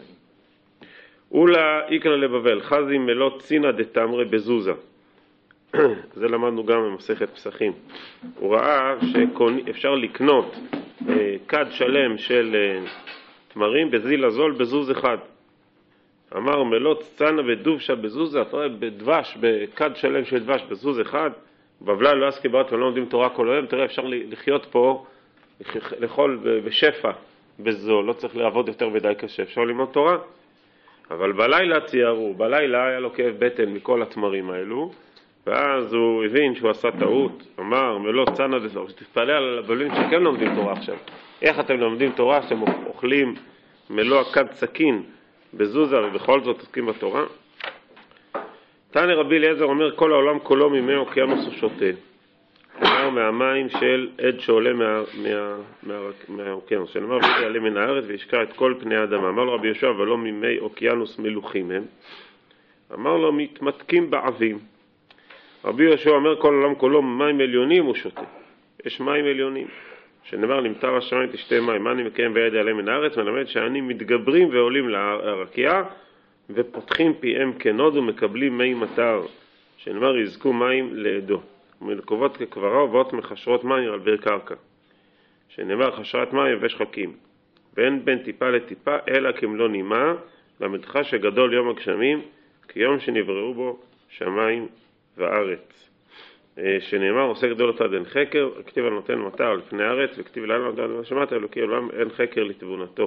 אולה איקלה לבבל, חזי מלא צינה דתמרה בזוזה. זה למדנו גם במסכת פסחים. הוא ראה שאפשר לקנות כד שלם של תמרים בזיל הזול בזוז אחד. אמר מלות צנע ודובשה בזוזה, אתה רואה בדבש, בכד שלם של דבש בזוז אחד, בבלה לא עסקי ברת ולא לומדים תורה כל היום, תראה אפשר לחיות פה, לאכול בשפע בזול, לא צריך לעבוד יותר ודאי קשה, אפשר ללמוד תורה. אבל בלילה ציירו, בלילה היה לו כאב בטן מכל התמרים האלו, ואז הוא הבין שהוא עשה טעות, אמר מלות צנע ודובשה, תתפלא על הבלים שכן לומדים תורה עכשיו. איך אתם לומדים תורה שאתם אוכלים מלוא הכד סכין בזוזה ובכל זאת עוסקים בתורה? תנא רבי אליעזר אומר כל העולם כולו ממי אוקיינוס הוא שותה. אמר מהמים של עד שעולה מהאוקיינוס, שנאמר ויעלה מן הארץ וישקע את כל פני האדמה. אמר לו רבי יהושע אבל לא ממי אוקיינוס מלוכים הם. אמר לו מתמתקים בעבים. רבי יהושע אומר כל העולם כולו ממים עליונים הוא שותה. יש מים עליונים. שנאמר למטר השמיים תשתה מים, מה אני מקיים ויד יעלה מן הארץ, מלמד שאני מתגברים ועולים לרקיע ופותחים פיהם כנוד ומקבלים מי מטר, שנאמר יזכו מים לעדו, ומלקובות כקברה ובאות מחשרות מים על ביר קרקע, שנאמר חשרת מים יבש חכים, ואין בין טיפה לטיפה אלא כמלוא נימה, למדך שגדול יום הגשמים כיום שנבראו בו שמיים וארץ. שנאמר עושה גדולות עד אין חקר, כתיב על נותן מטר על פני הארץ, וכתיב לנו עד מה שמעת אלוקי עולם אין חקר לתבונתו.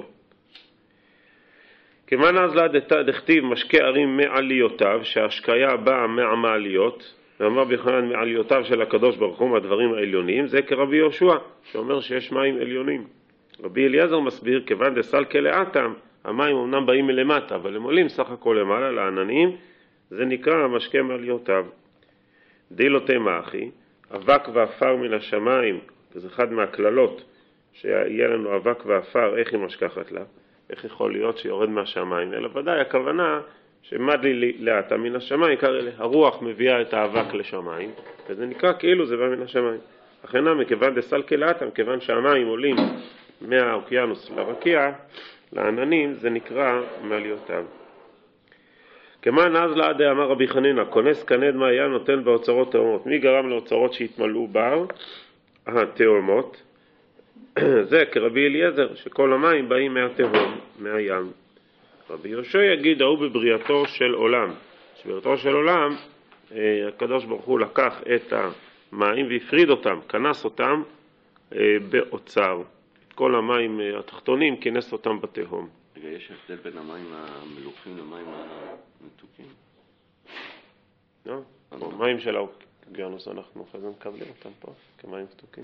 כמאן אז לה דכתיב משקה ערים מעליותיו, שההשקיה באה מהמעליות, ואמר ביוחנן מעליותיו של הקדוש ברוך הוא מהדברים העליונים, זה כרבי יהושע, שאומר שיש מים עליונים. רבי אליעזר מסביר, כיוון דסלקה לאטם, המים אמנם באים מלמטה, אבל הם עולים סך הכל למעלה לעננים, זה נקרא משקה מעליותיו. דילותי מאחי, אבק ואפר מן השמיים, זה אחד מהכללות, שיהיה לנו אבק ואפר, איך היא משכחת לה, איך יכול להיות שיורד מהשמיים, אלא ודאי הכוונה שמד לי לאטה מן השמיים, הרוח מביאה את האבק לשמיים, וזה נקרא כאילו זה בא מן השמיים. אכן מכיוון דסלקה לאטה, מכיוון שהמים עולים מהאוקיינוס לרקיע, לעננים, זה נקרא מעליותיו. כמאן אז לעד אמר רבי חנינא, כונס כנד מעיין נותן באוצרות תאומות. מי גרם לאוצרות שהתמלאו בר? התאומות. זה כרבי אליעזר, שכל המים באים מהתהום, מהים. רבי יהושע יגיד, ההוא בבריאתו של עולם. שבריאתו של עולם, הקדוש ברוך הוא לקח את המים והפריד אותם, כנס אותם באוצר. את כל המים התחתונים כינס אותם בתהום. רגע, יש הבדל בין המים המלוכים למים המתוקים? לא, המים של האוקיינוס אנחנו אחרי זה מקבלים אותם פה כמים מתוקים.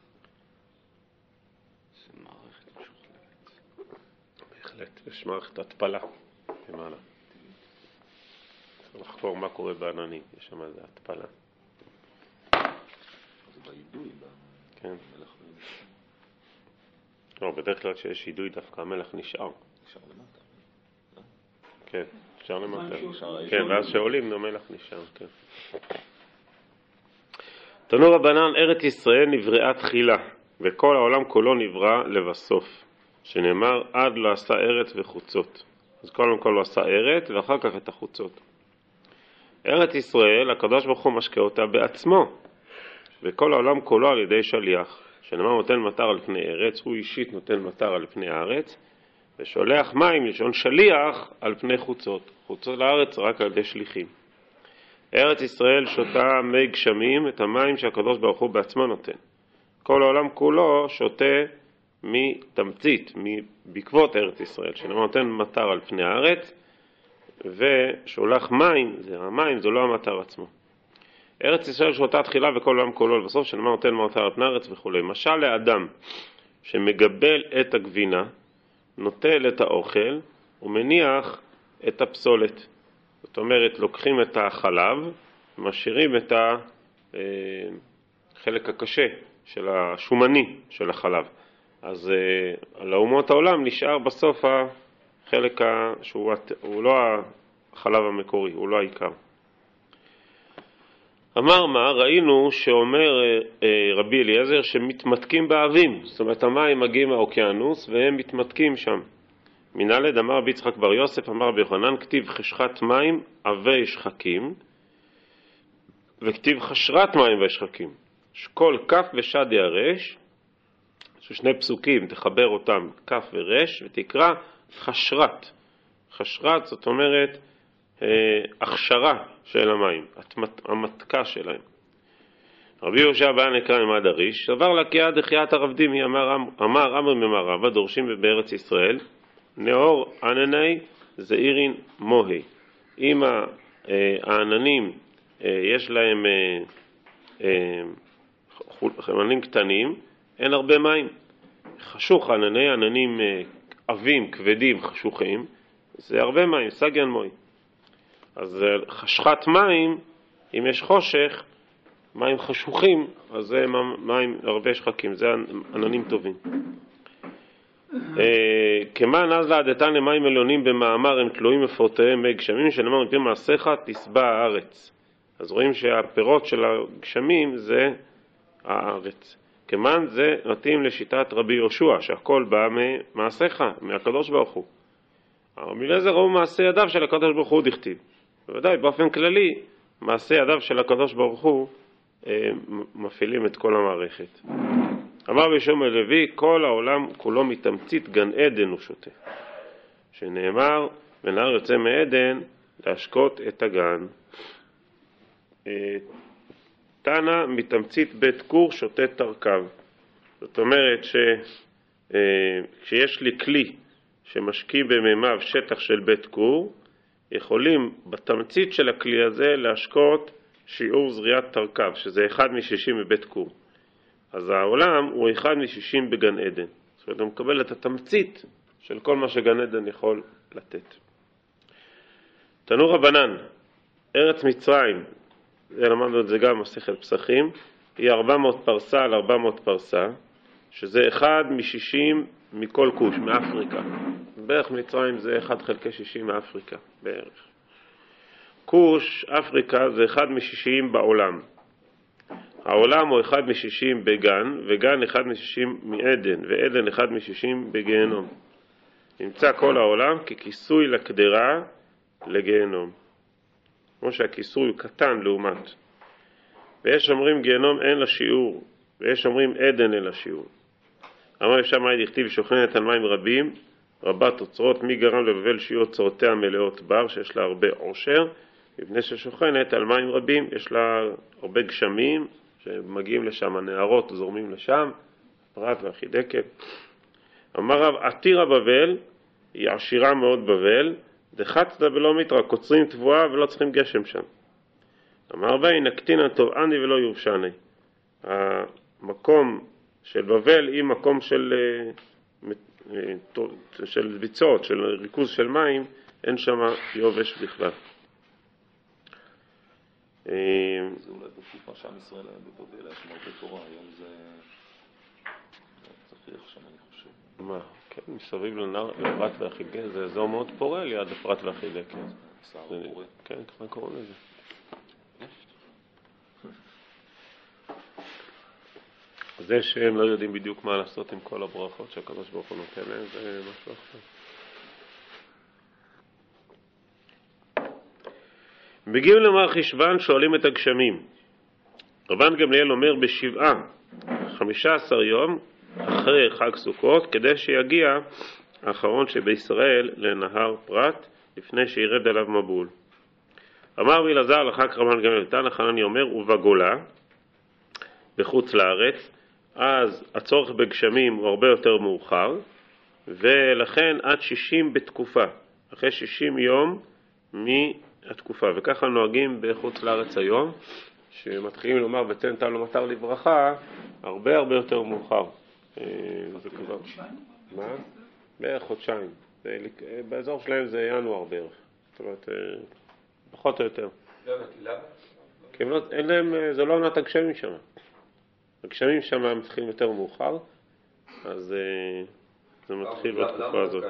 זה מערכת משוכללת. בהחלט, יש מערכת התפלה למעלה. צריך לחקור מה קורה בעננים, יש שם איזה התפלה. זה בעידוי, כן. במלך לא, בדרך כלל שיש עידוי דווקא המלך נשאר. נשאר למטה. כן, נשאר למטה. נשאר כן, ואז שעולים המלך נשאר, כן. תנו רבנן, ארץ ישראל נבראה תחילה, וכל העולם כולו נברא לבסוף, שנאמר עד לא עשה ארץ וחוצות. אז קודם כל לא עשה ארץ ואחר כך את החוצות. ארץ ישראל, הקדוש ברוך הוא משקה אותה בעצמו, וכל העולם כולו על ידי שליח. שנאמר נותן מטר על פני ארץ, הוא אישית נותן מטר על פני הארץ, ושולח מים לשון שליח על פני חוצות. חוצות לארץ רק על ידי שליחים. ארץ ישראל שותה מי גשמים, את המים שהקדוש ברוך הוא בעצמו נותן. כל העולם כולו שותה מתמצית, בעקבות ארץ ישראל, שנאמר נותן מטר על פני הארץ, ושולח מים, זה המים, זה לא המטר עצמו. ארץ ישראל שותה תחילה וכל העולם כולו לבסוף, שנאמר נותן מטר על פני הארץ וכו'. משל לאדם שמגבל את הגבינה, נוטל את האוכל ומניח את הפסולת. זאת אומרת, לוקחים את החלב, משאירים את החלק הקשה של השומני של החלב. אז על אומות העולם נשאר בסוף החלק שהוא הוא לא החלב המקורי, הוא לא העיקר. אמר מה, ראינו שאומר רבי אליעזר שמתמתקים באבים, זאת אומרת המים מגיעים מהאוקיינוס והם מתמתקים שם. מנהלד אמר רבי יצחק בר יוסף, אמר רבי יוחנן, כתיב חשכת מים אבי שחקים, וכתיב חשרת מים וישחקים. כל כף ושד ירש, שני פסוקים, תחבר אותם כף ורש, ותקרא חשרת. חשרת זאת אומרת הכשרה של המים, המתקה שלהם. רבי יהושע בא נקרא ממד הריש, סבר לה כי עד דחיית הרב דימי, אמר אמר אמר ממרבה, דורשים בארץ ישראל, נאור ענני זעירין מוהי. אם העננים יש להם עננים קטנים, אין הרבה מים. חשוך ענני, עננים עבים, כבדים, חשוכים, זה הרבה מים, סגיין מוהי. אז חשכת מים, אם יש חושך, מים חשוכים, אז זה מים הרבה שחקים, זה עננים טובים. כמה נז לעדתן למים עליונים במאמר, הם תלויים מפורטיהם מגשמים, שנאמר מפי מעשיך תשבע הארץ. אז רואים שהפירות של הגשמים זה הארץ. כמן זה מתאים לשיטת רבי יהושע, שהכל בא ממעשיך, מהקדוש ברוך הוא. רבי אליעזר ראו מעשה ידיו של הקדוש ברוך הוא דכתיב. בוודאי, באופן כללי, מעשה ידיו של הקדוש ברוך הוא מפעילים את כל המערכת. אמר בשום הלוי, כל העולם כולו מתמצית גן עדן הוא שותה. שנאמר, ונהר יוצא מעדן להשקות את הגן. תנא מתמצית בית כור שותה תרכב. זאת אומרת שכשיש לי כלי שמשקיע במימיו שטח של בית כור, יכולים בתמצית של הכלי הזה להשקות שיעור זריעת תרכב, שזה אחד משישים בבית כור. אז העולם הוא אחד משישים בגן עדן. זאת אומרת, הוא מקבל את התמצית של כל מה שגן עדן יכול לתת. תנו רבנן, ארץ מצרים, זה למדנו את זה גם מסכת פסחים, היא ארבע מאות פרסה על ארבע מאות פרסה, שזה אחד משישים מכל כוש, מאפריקה. בערך מצרים זה אחד חלקי שישים מאפריקה, בערך. כוש, אפריקה, זה אחד משישים בעולם. העולם הוא אחד משישים בגן, וגן אחד משישים מעדן, ועדן אחד משישים בגיהנום. נמצא כל העולם ככיסוי לקדרה לגיהנום. כמו שהכיסוי הוא קטן לעומת. ויש אומרים גיהנום אין לה שיעור, ויש אומרים עדן אין לה שיעור. אמר אפשר מה דכתיב שוכנת על מים רבים, רבת אוצרות, מי גרם לבבל שיעור אוצרותיה מלאות בר, שיש לה הרבה עושר, מפני ששוכנת על מים רבים, יש לה הרבה גשמים, שמגיעים לשם, הנערות זורמים לשם, פרת והחידקת. אמר רב, עתירה בבל, היא עשירה מאוד בבל, דחצת ולא מתרה, קוצרים תבואה ולא צריכים גשם שם. אמר בי, נקטין תובעני ולא יובשני. המקום של בבל היא מקום של, של ביצות, של ריכוז של מים, אין שם יובש בכלל. זה אולי בתקופה שעם ישראל היה בבבל, היה שם הרבה תורה, היום זה צריך שם אני חושב. מה? כן, מסביב לנהר, לפרת והחידקת, זה אזור מאוד פורה ליד לפרת והחידקת. שער פורה. כן, ככה קוראים לזה. זה שהם לא יודעים בדיוק מה לעשות עם כל הברכות שהקדוש ברוך הוא נותן להם, זה משהו אחר. מגיעים למר חשבן, שואלים את הגשמים. רבן גמליאל אומר בשבעה, חמישה עשר יום אחרי חג סוכות, כדי שיגיע האחרון שבישראל לנהר פרת, לפני שירד עליו מבול. אמר אלעזר לחג רבן גמליאל, תנא חנניה אומר, ובגולה, בחוץ לארץ, אז הצורך בגשמים הוא הרבה יותר מאוחר, ולכן עד שישים בתקופה, אחרי שישים יום מהתקופה. וככה נוהגים בחוץ לארץ היום, שמתחילים לומר ותן טל ומטר לברכה, הרבה הרבה יותר מאוחר. זה כבר... מה? בערך חודשיים. באזור שלהם זה ינואר בערך. זאת אומרת, פחות או יותר. למה? כי אין להם, זה לא עונת הגשמים שם. הגשמים שם מתחילים יותר מאוחר, אז זה מתחיל בתקופה הזאת.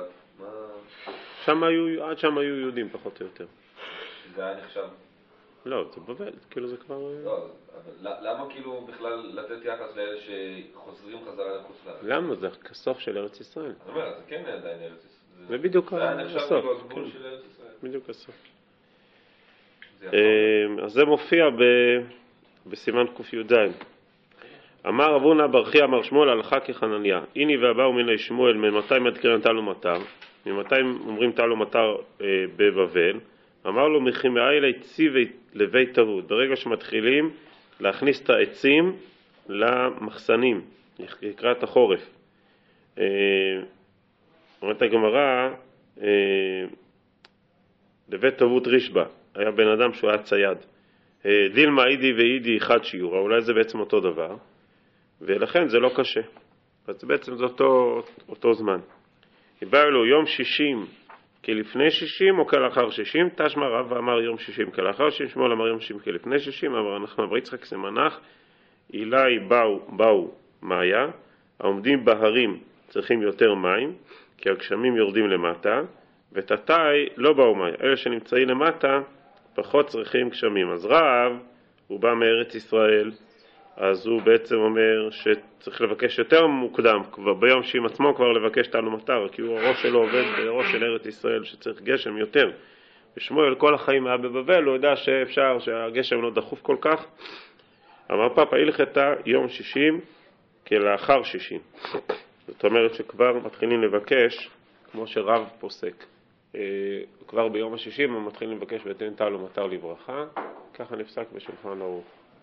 שם היו, עד שם היו יהודים פחות או יותר. זה היה נחשב? לא, זה בבל, כאילו זה כבר... לא, אבל למה כאילו בכלל לתת יחס לאלה שחוזרים חזרה לחוץ לארץ? למה? זה כסוף של ארץ ישראל. אני אומר, זה כן עדיין ארץ ישראל. זה בדיוק הסוף. זה היה נחשב כאילו הגבול כן. של ארץ ישראל. בדיוק הסוף. אז זה מופיע ב... בסימן ק"י"ז. אמר רב הונא בר חייא אמר שמואל הלכה כחנניה, הנה והבאו מיני שמואל ממתי מתקרן טל ומטר, ממתי אומרים טל ומטר אה, בבבל, אמר לו מחימאי אלי ציווי לבית תרות, ברגע שמתחילים להכניס את העצים למחסנים לקראת החורף. אה, אומרת הגמרא, אה, לבית תרות רישב"א, היה בן אדם שהוא היה צייד, אה, דילמה אידי ואידי אחד שיעורה, אולי זה בעצם אותו דבר, ולכן זה לא קשה. אז בעצם זה אותו, אותו זמן. הבא לו יום שישים כלפני שישים או כלאחר שישים, תשמע רב אמר יום שישים כלאחר שישים, שמואל אמר יום שישים כלפני שישים, אמר אנחנו אבר יצחק סמנח, אילי באו, באו מאיה, העומדים בהרים צריכים יותר מים, כי הגשמים יורדים למטה, ותתאי לא באו מאיה, אלה שנמצאים למטה פחות צריכים גשמים. אז רב, הוא בא מארץ ישראל, אז הוא בעצם אומר שצריך לבקש יותר מוקדם, כבר ביום שישים עצמו כבר לבקש טל ומטר, כי הוא הראש שלו עובד בראש של ארץ ישראל שצריך גשם יותר. ושמואל כל החיים היה בבבל, הוא יודע שאפשר, שהגשם לא דחוף כל כך. אמר פאפה, הלכתה יום שישים כלאחר שישים. זאת אומרת שכבר מתחילים לבקש, כמו שרב פוסק. כבר ביום השישים הם מתחילים לבקש ותן טל ומטר לברכה, ככה נפסק בשולחן ערוך.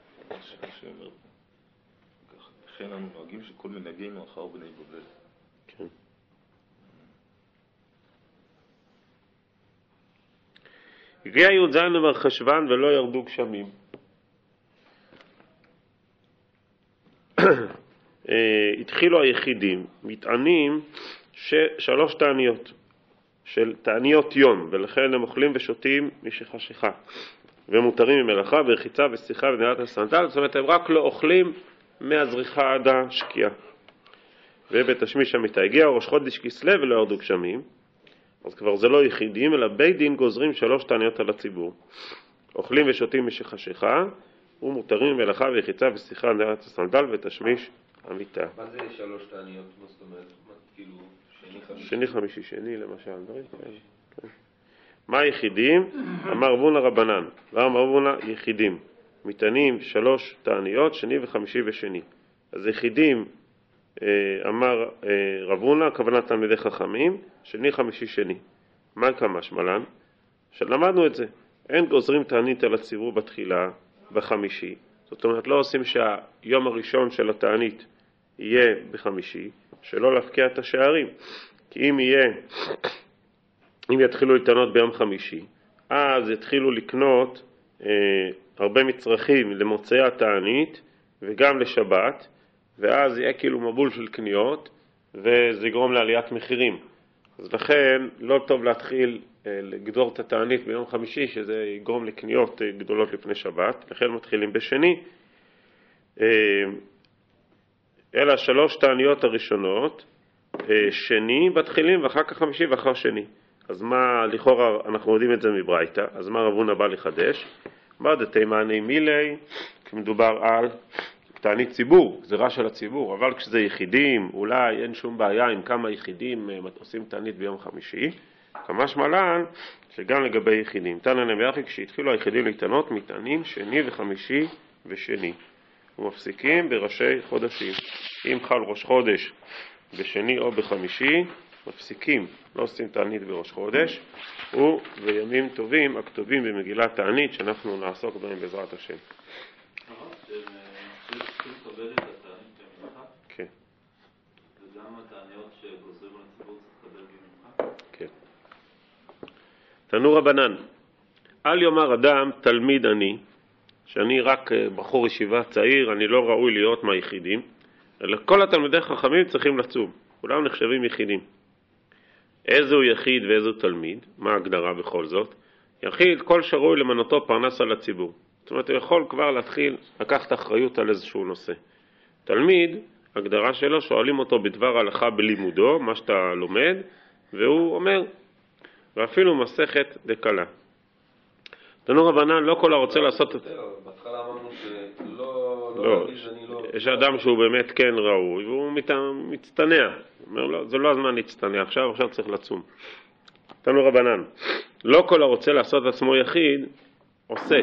לכן אנו נוהגים שכל מנהגינו אחר בני בבל. כן. הגיע י"ז במרחשוון ולא ירדו גשמים. התחילו היחידים, מטענים שלוש תעניות, של תעניות יום, ולכן הם אוכלים ושותים משחשיכה. ומותרים ממלאכה ורחיצה ושיחה ונעילת הסנדל, זאת אומרת הם רק לא אוכלים מהזריחה עד השקיעה. ובתשמיש המיטה הגיע ראש חודש כסלו ולא ירדו גשמים, אז כבר זה לא יחידים אלא בית דין גוזרים שלוש תעניות על הציבור, אוכלים ושותים משחשיכה ומותרים ממלאכה ורחיצה ושיחה ונעילת הסנדל ותשמיש המיטה. מה זה שלוש תעניות? מה זאת אומרת? כאילו שני חמישי? שני חמישי שני למשל, דברים כאלה. מה היחידים? אמר רב הונא רבנן, ואמר רב הונא יחידים, מטענים שלוש תעניות, שני וחמישי ושני. אז יחידים, אמר רב הונא, הכוונה תלמידי חכמים, שני חמישי שני. מה כמה שמלן? שלמדנו את זה, אין גוזרים תענית על הציבור בתחילה, בחמישי. זאת אומרת, לא עושים שהיום הראשון של התענית יהיה בחמישי, שלא להפקיע את השערים. כי אם יהיה... אם יתחילו לטענות ביום חמישי, אז יתחילו לקנות אה, הרבה מצרכים למוצאי התענית וגם לשבת, ואז יהיה כאילו מבול של קניות, וזה יגרום לעליית מחירים. אז לכן לא טוב להתחיל אה, לגזור את התענית ביום חמישי, שזה יגרום לקניות אה, גדולות לפני שבת, לכן מתחילים בשני. אה, אלה שלוש תעניות הראשונות, אה, שני בתחילים ואחר כך חמישי ואחר שני. אז מה, לכאורה אנחנו יודעים את זה מברייתא, אז מה רב הונא בא לחדש? מה דתימני מילי, כשמדובר על תענית ציבור, גזירה של הציבור, אבל כשזה יחידים, אולי אין שום בעיה עם כמה יחידים עושים תענית ביום חמישי, כמה שמלן שגם לגבי יחידים. תנא נביחי, כשהתחילו היחידים להתענות, מתענים שני וחמישי ושני, ומפסיקים בראשי חודשים. אם חל ראש חודש בשני או בחמישי, מפסיקים, לא עושים תענית בראש חודש, ובימים טובים הכתובים במגילת תענית שאנחנו נעסוק בהם בעזרת השם. צריכים לקבל את התענית במנחה? כן. וגם התעניות שגוזרים על הציבור צריך לקבל במנחה? כן. תנו רבנן, אל יאמר אדם תלמיד אני, שאני רק בחור ישיבה צעיר, אני לא ראוי להיות מהיחידים, אלא כל התלמידי חכמים צריכים לצום, כולם נחשבים יחידים. איזו יחיד ואיזו תלמיד, מה ההגדרה בכל זאת? יחיד, כל שרוי למנותו פרנס על הציבור. זאת אומרת, הוא יכול כבר להתחיל לקחת אחריות על איזשהו נושא. תלמיד, הגדרה שלו, שואלים אותו בדבר הלכה בלימודו, מה שאתה לומד, והוא אומר, ואפילו מסכת דקלה. תנו רבנן, לא כל הרוצה לעשות... בהתחלה אמרנו שלא... לא, יש אדם שהוא באמת כן ראוי, והוא מצטנע. אומר, לא, זה לא הזמן להצטנע, עכשיו, עכשיו צריך לצום. תנו רבנן, לא כל הרוצה לעשות עצמו יחיד, עושה.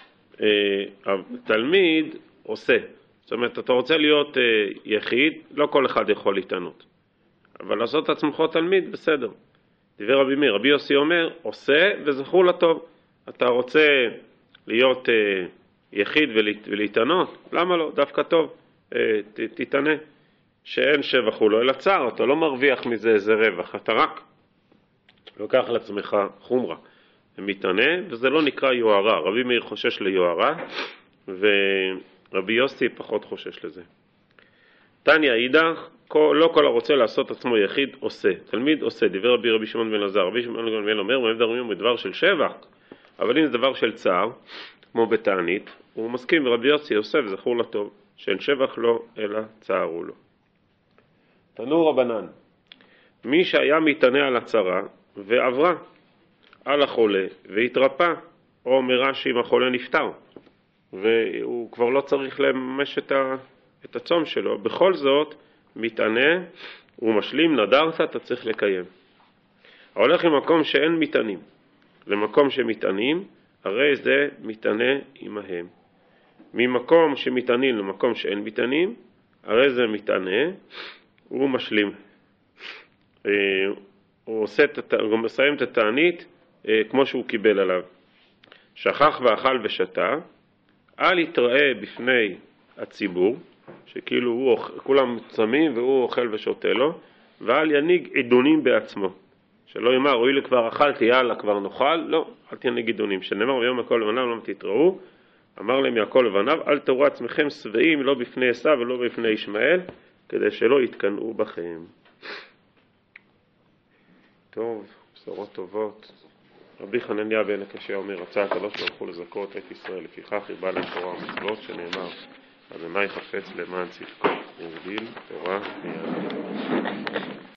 תלמיד עושה. זאת אומרת, אתה רוצה להיות יחיד, לא כל אחד יכול להתענות. אבל לעשות את עצמך תלמיד, בסדר. דבר רבי מאיר, רבי יוסי אומר, עושה וזכור לטוב. אתה רוצה להיות יחיד ולהתענות? למה לא? דווקא טוב. תתענה. שאין שבח הוא לא אלא צער, אתה לא מרוויח מזה איזה רווח, אתה רק לוקח לעצמך חומרה. מתענה, וזה לא נקרא יוהרה. רבי מאיר חושש ליוהרה, ורבי יוסי פחות חושש לזה. תניא אידך, לא כל הרוצה לעשות עצמו יחיד עושה. תלמיד עושה, דיבר רבי רבי שמעון בן אלעזר. רבי שמעון בן אלעזר אומר, מה מדברים בדבר של שבח? אבל אם זה דבר של צער, כמו בתענית, הוא מסכים, ורבי יוסי עושה, וזכור לטוב, שאין שבח לו, אלא צער הוא לו. תנו רבנן, מי שהיה מתענה על הצרה ועברה על החולה והתרפא, או אומר שאם החולה נפטר, והוא כבר לא צריך לממש את, ה, את הצום שלו, בכל זאת מתענה, הוא משלים, נדרת, אתה צריך לקיים. ההולך למקום שאין מתענים, למקום שמתענים, הרי זה מתענה עמהם. ממקום שמתענים למקום שאין מתענים, הרי זה מתענה, הוא משלים. הוא, עושה, הוא מסיים את התענית כמו שהוא קיבל עליו. שכח ואכל ושתה, אל יתראה בפני הציבור, שכאילו הוא, כולם צמים והוא אוכל ושותה לו, ואל יניג עדונים בעצמו. שלא יאמר, רואי לי כבר אכלתי, יאללה כבר נאכל, לא, אל תניג עדונים. שנאמר ביום הכל לבניו לא תתראו, אמר להם יעקב לבניו, אל תראו עצמכם שבעים לא בפני עשיו ולא בפני ישמעאל, כדי שלא יתקנאו בכם. טוב, בשורות טובות. רבי חנניה בן הקשיא אומר, רצה הקדוש ברוך הוא לזכות את ישראל, לפיכך הרבה להם תורה ומצוות, שנאמר, אדוני חפץ למען צדקו, והגדיל תורה וידע.